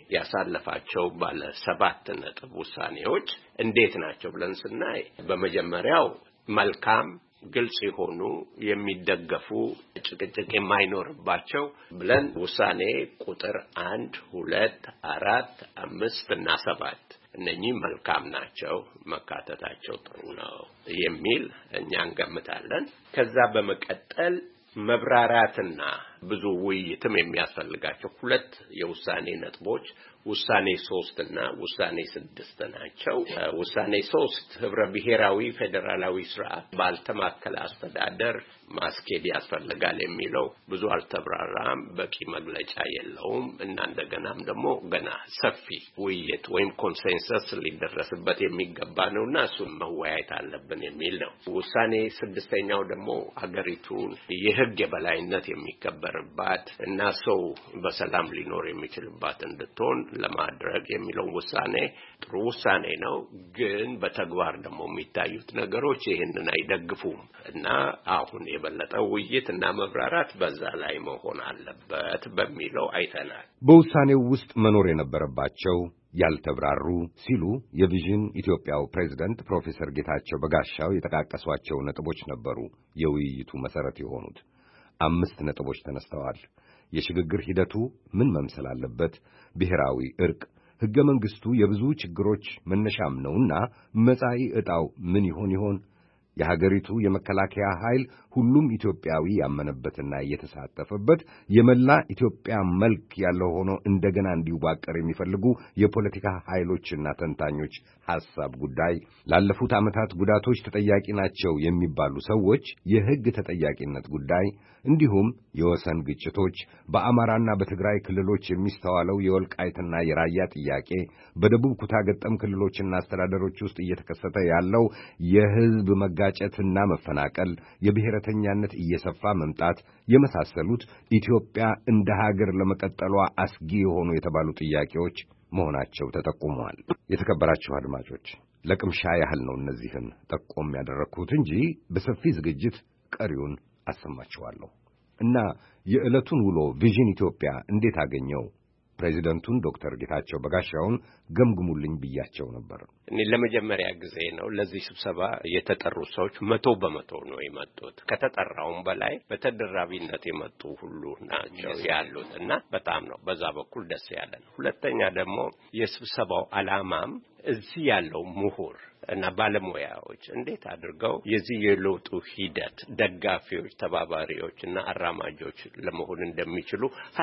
ያሳለፋቸው ባለ ሰባት ነጥብ ውሳኔዎች እንዴት ናቸው ብለን ስናይ በመጀመሪያው መልካም ግልጽ የሆኑ የሚደገፉ ጭቅጭቅ የማይኖርባቸው ብለን ውሳኔ ቁጥር አንድ ሁለት አራት አምስት እና ሰባት እነኚህ መልካም ናቸው መካተታቸው ጥሩ ነው የሚል እኛ እንገምታለን ከዛ በመቀጠል መብራራትና ብዙ ውይይትም የሚያስፈልጋቸው ሁለት የውሳኔ ነጥቦች ውሳኔ ሶስት እና ውሳኔ ስድስት ናቸው ውሳኔ ሶስት ህብረ ብሔራዊ ፌደራላዊ ስርዓት ባልተማከለ አስተዳደር ማስኬድ ያስፈልጋል የሚለው ብዙ አልተብራራም በቂ መግለጫ የለውም እና እንደገናም ደግሞ ገና ሰፊ ውይይት ወይም ኮንሰንሰስ ሊደረስበት የሚገባ ነውና እሱን መወያየት አለብን የሚል ነው ውሳኔ ስድስተኛው ደግሞ ሀገሪቱን የህግ የበላይነት የሚከበርባት እና ሰው በሰላም ሊኖር የሚችልባት እንድትሆን ለማድረግ የሚለው ውሳኔ ጥሩ ውሳኔ ነው ግን በተግባር ደግሞ የሚታዩት ነገሮች ይሄንን አይደግፉም እና አሁን የበለጠ ውይይት እና መብራራት በዛ ላይ መሆን አለበት በሚለው አይተናል በውሳኔው ውስጥ መኖር የነበረባቸው ያልተብራሩ ሲሉ የቪዥን ኢትዮጵያው ፕሬዝዳንት ፕሮፌሰር ጌታቸው በጋሻው የተቃቀሷቸው ነጥቦች ነበሩ የውይይቱ መሰረት የሆኑት አምስት ነጥቦች ተነስተዋል የሽግግር ሂደቱ ምን መምሰል አለበት ብሔራዊ እርቅ ሕገ መንግስቱ የብዙ ችግሮች መነሻም ነውና መጻኢ ዕጣው ምን ይሆን ይሆን የሀገሪቱ የመከላከያ ኃይል ሁሉም ኢትዮጵያዊ ያመነበትና የተሳተፈበት የመላ ኢትዮጵያ መልክ ያለው ሆኖ እንደገና እንዲዋቀር የሚፈልጉ የፖለቲካ ኃይሎችና ተንታኞች ሐሳብ ጉዳይ ላለፉት ዓመታት ጉዳቶች ተጠያቂ ናቸው የሚባሉ ሰዎች የሕግ ተጠያቂነት ጉዳይ እንዲሁም የወሰን ግጭቶች በአማራና በትግራይ ክልሎች የሚስተዋለው የወልቃይትና የራያ ጥያቄ በደቡብ ኩታ ገጠም ክልሎችና አስተዳደሮች ውስጥ እየተከሰተ ያለው የሕዝብ መጋጨትና መፈናቀል የብሔረተኛነት እየሰፋ መምጣት የመሳሰሉት ኢትዮጵያ እንደ ሀገር ለመቀጠሏ አስጊ የሆኑ የተባሉ ጥያቄዎች መሆናቸው ተጠቁመዋል የተከበራችሁ አድማጮች ለቅምሻ ያህል ነው እነዚህን ጠቆም ያደረኩት እንጂ በሰፊ ዝግጅት ቀሪውን አሰማችኋለሁ እና የዕለቱን ውሎ ቪዥን ኢትዮጵያ እንዴት አገኘው ፕሬዚደንቱን ዶክተር ጌታቸው በጋሻውን ገምግሙልኝ ብያቸው ነበር እኔ ለመጀመሪያ ጊዜ ነው ለዚህ ስብሰባ የተጠሩ ሰዎች መቶ በመቶ ነው የመጡት ከተጠራውም በላይ በተደራቢነት የመጡ ሁሉ ናቸው ያሉት እና በጣም ነው በዛ በኩል ደስ ያለን ሁለተኛ ደግሞ የስብሰባው ዓላማም እዚህ ያለው ምሁር እና ባለሙያዎች እንዴት አድርገው የዚህ የለውጡ ሂደት ደጋፊዎች ተባባሪዎች እና አራማጆች ለመሆን እንደሚችሉ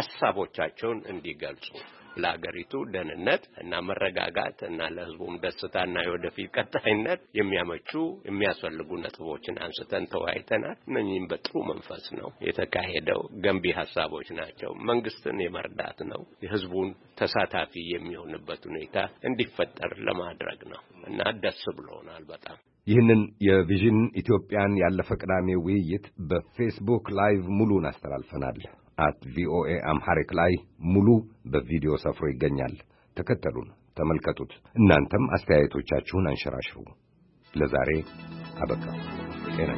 ሐሳቦቻቸውን እንዲገልጹ ለሀገሪቱ ደህንነት እና መረጋጋት እና ለሕዝቡም ደስታና የወደፊት ቀጣይነት የሚያመቹ የሚያስፈልጉ ነጥቦችን አንስተን ተወያይተናል እነኚህም በጥሩ መንፈስ ነው የተካሄደው ገንቢ ሐሳቦች ናቸው መንግስትን የመርዳት ነው የሕዝቡን ተሳታፊ የሚሆንበት ሁኔታ እንዲፈጠር ለማድረግ ነው እና ደስ ብሎናል በጣም ይህንን የቪዥን ኢትዮጵያን ያለፈ ቅዳሜ ውይይት በፌስቡክ ላይቭ ሙሉን አስተላልፈናል at ቪኦኤ አምሐሪክ ላይ ሙሉ በቪዲዮ ሰፍሮ ይገኛል ተከተሉን ተመልከቱት እናንተም አስተያየቶቻችሁን አንሸራሽሩ ለዛሬ አበቃ ጤና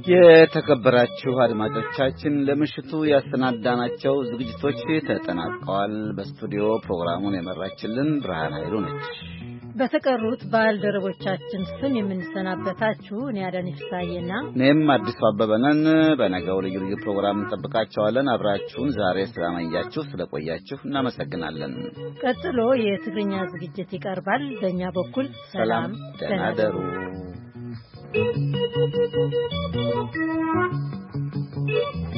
የተከበራችሁ አድማጮቻችን ለምሽቱ ያሰናዳናቸው ዝግጅቶች ተጠናቀዋል። በስቱዲዮ ፕሮግራሙን የመራችልን ብርሃን ኃይሉ ነች። በተቀሩት ባልደረቦቻችን ስም የምንሰናበታችሁ እኔ አዳነች ፍሳዬና እኔም አዲሱ አበበ ነን። በነገው ልዩ ልዩ ፕሮግራም እንጠብቃችኋለን። አብራችሁን ዛሬ ስላመያችሁ ስለቆያችሁ እናመሰግናለን። ቀጥሎ የትግርኛ ዝግጅት ይቀርባል። በእኛ በኩል ሰላም፣ ደህና ደሩ። Thank you.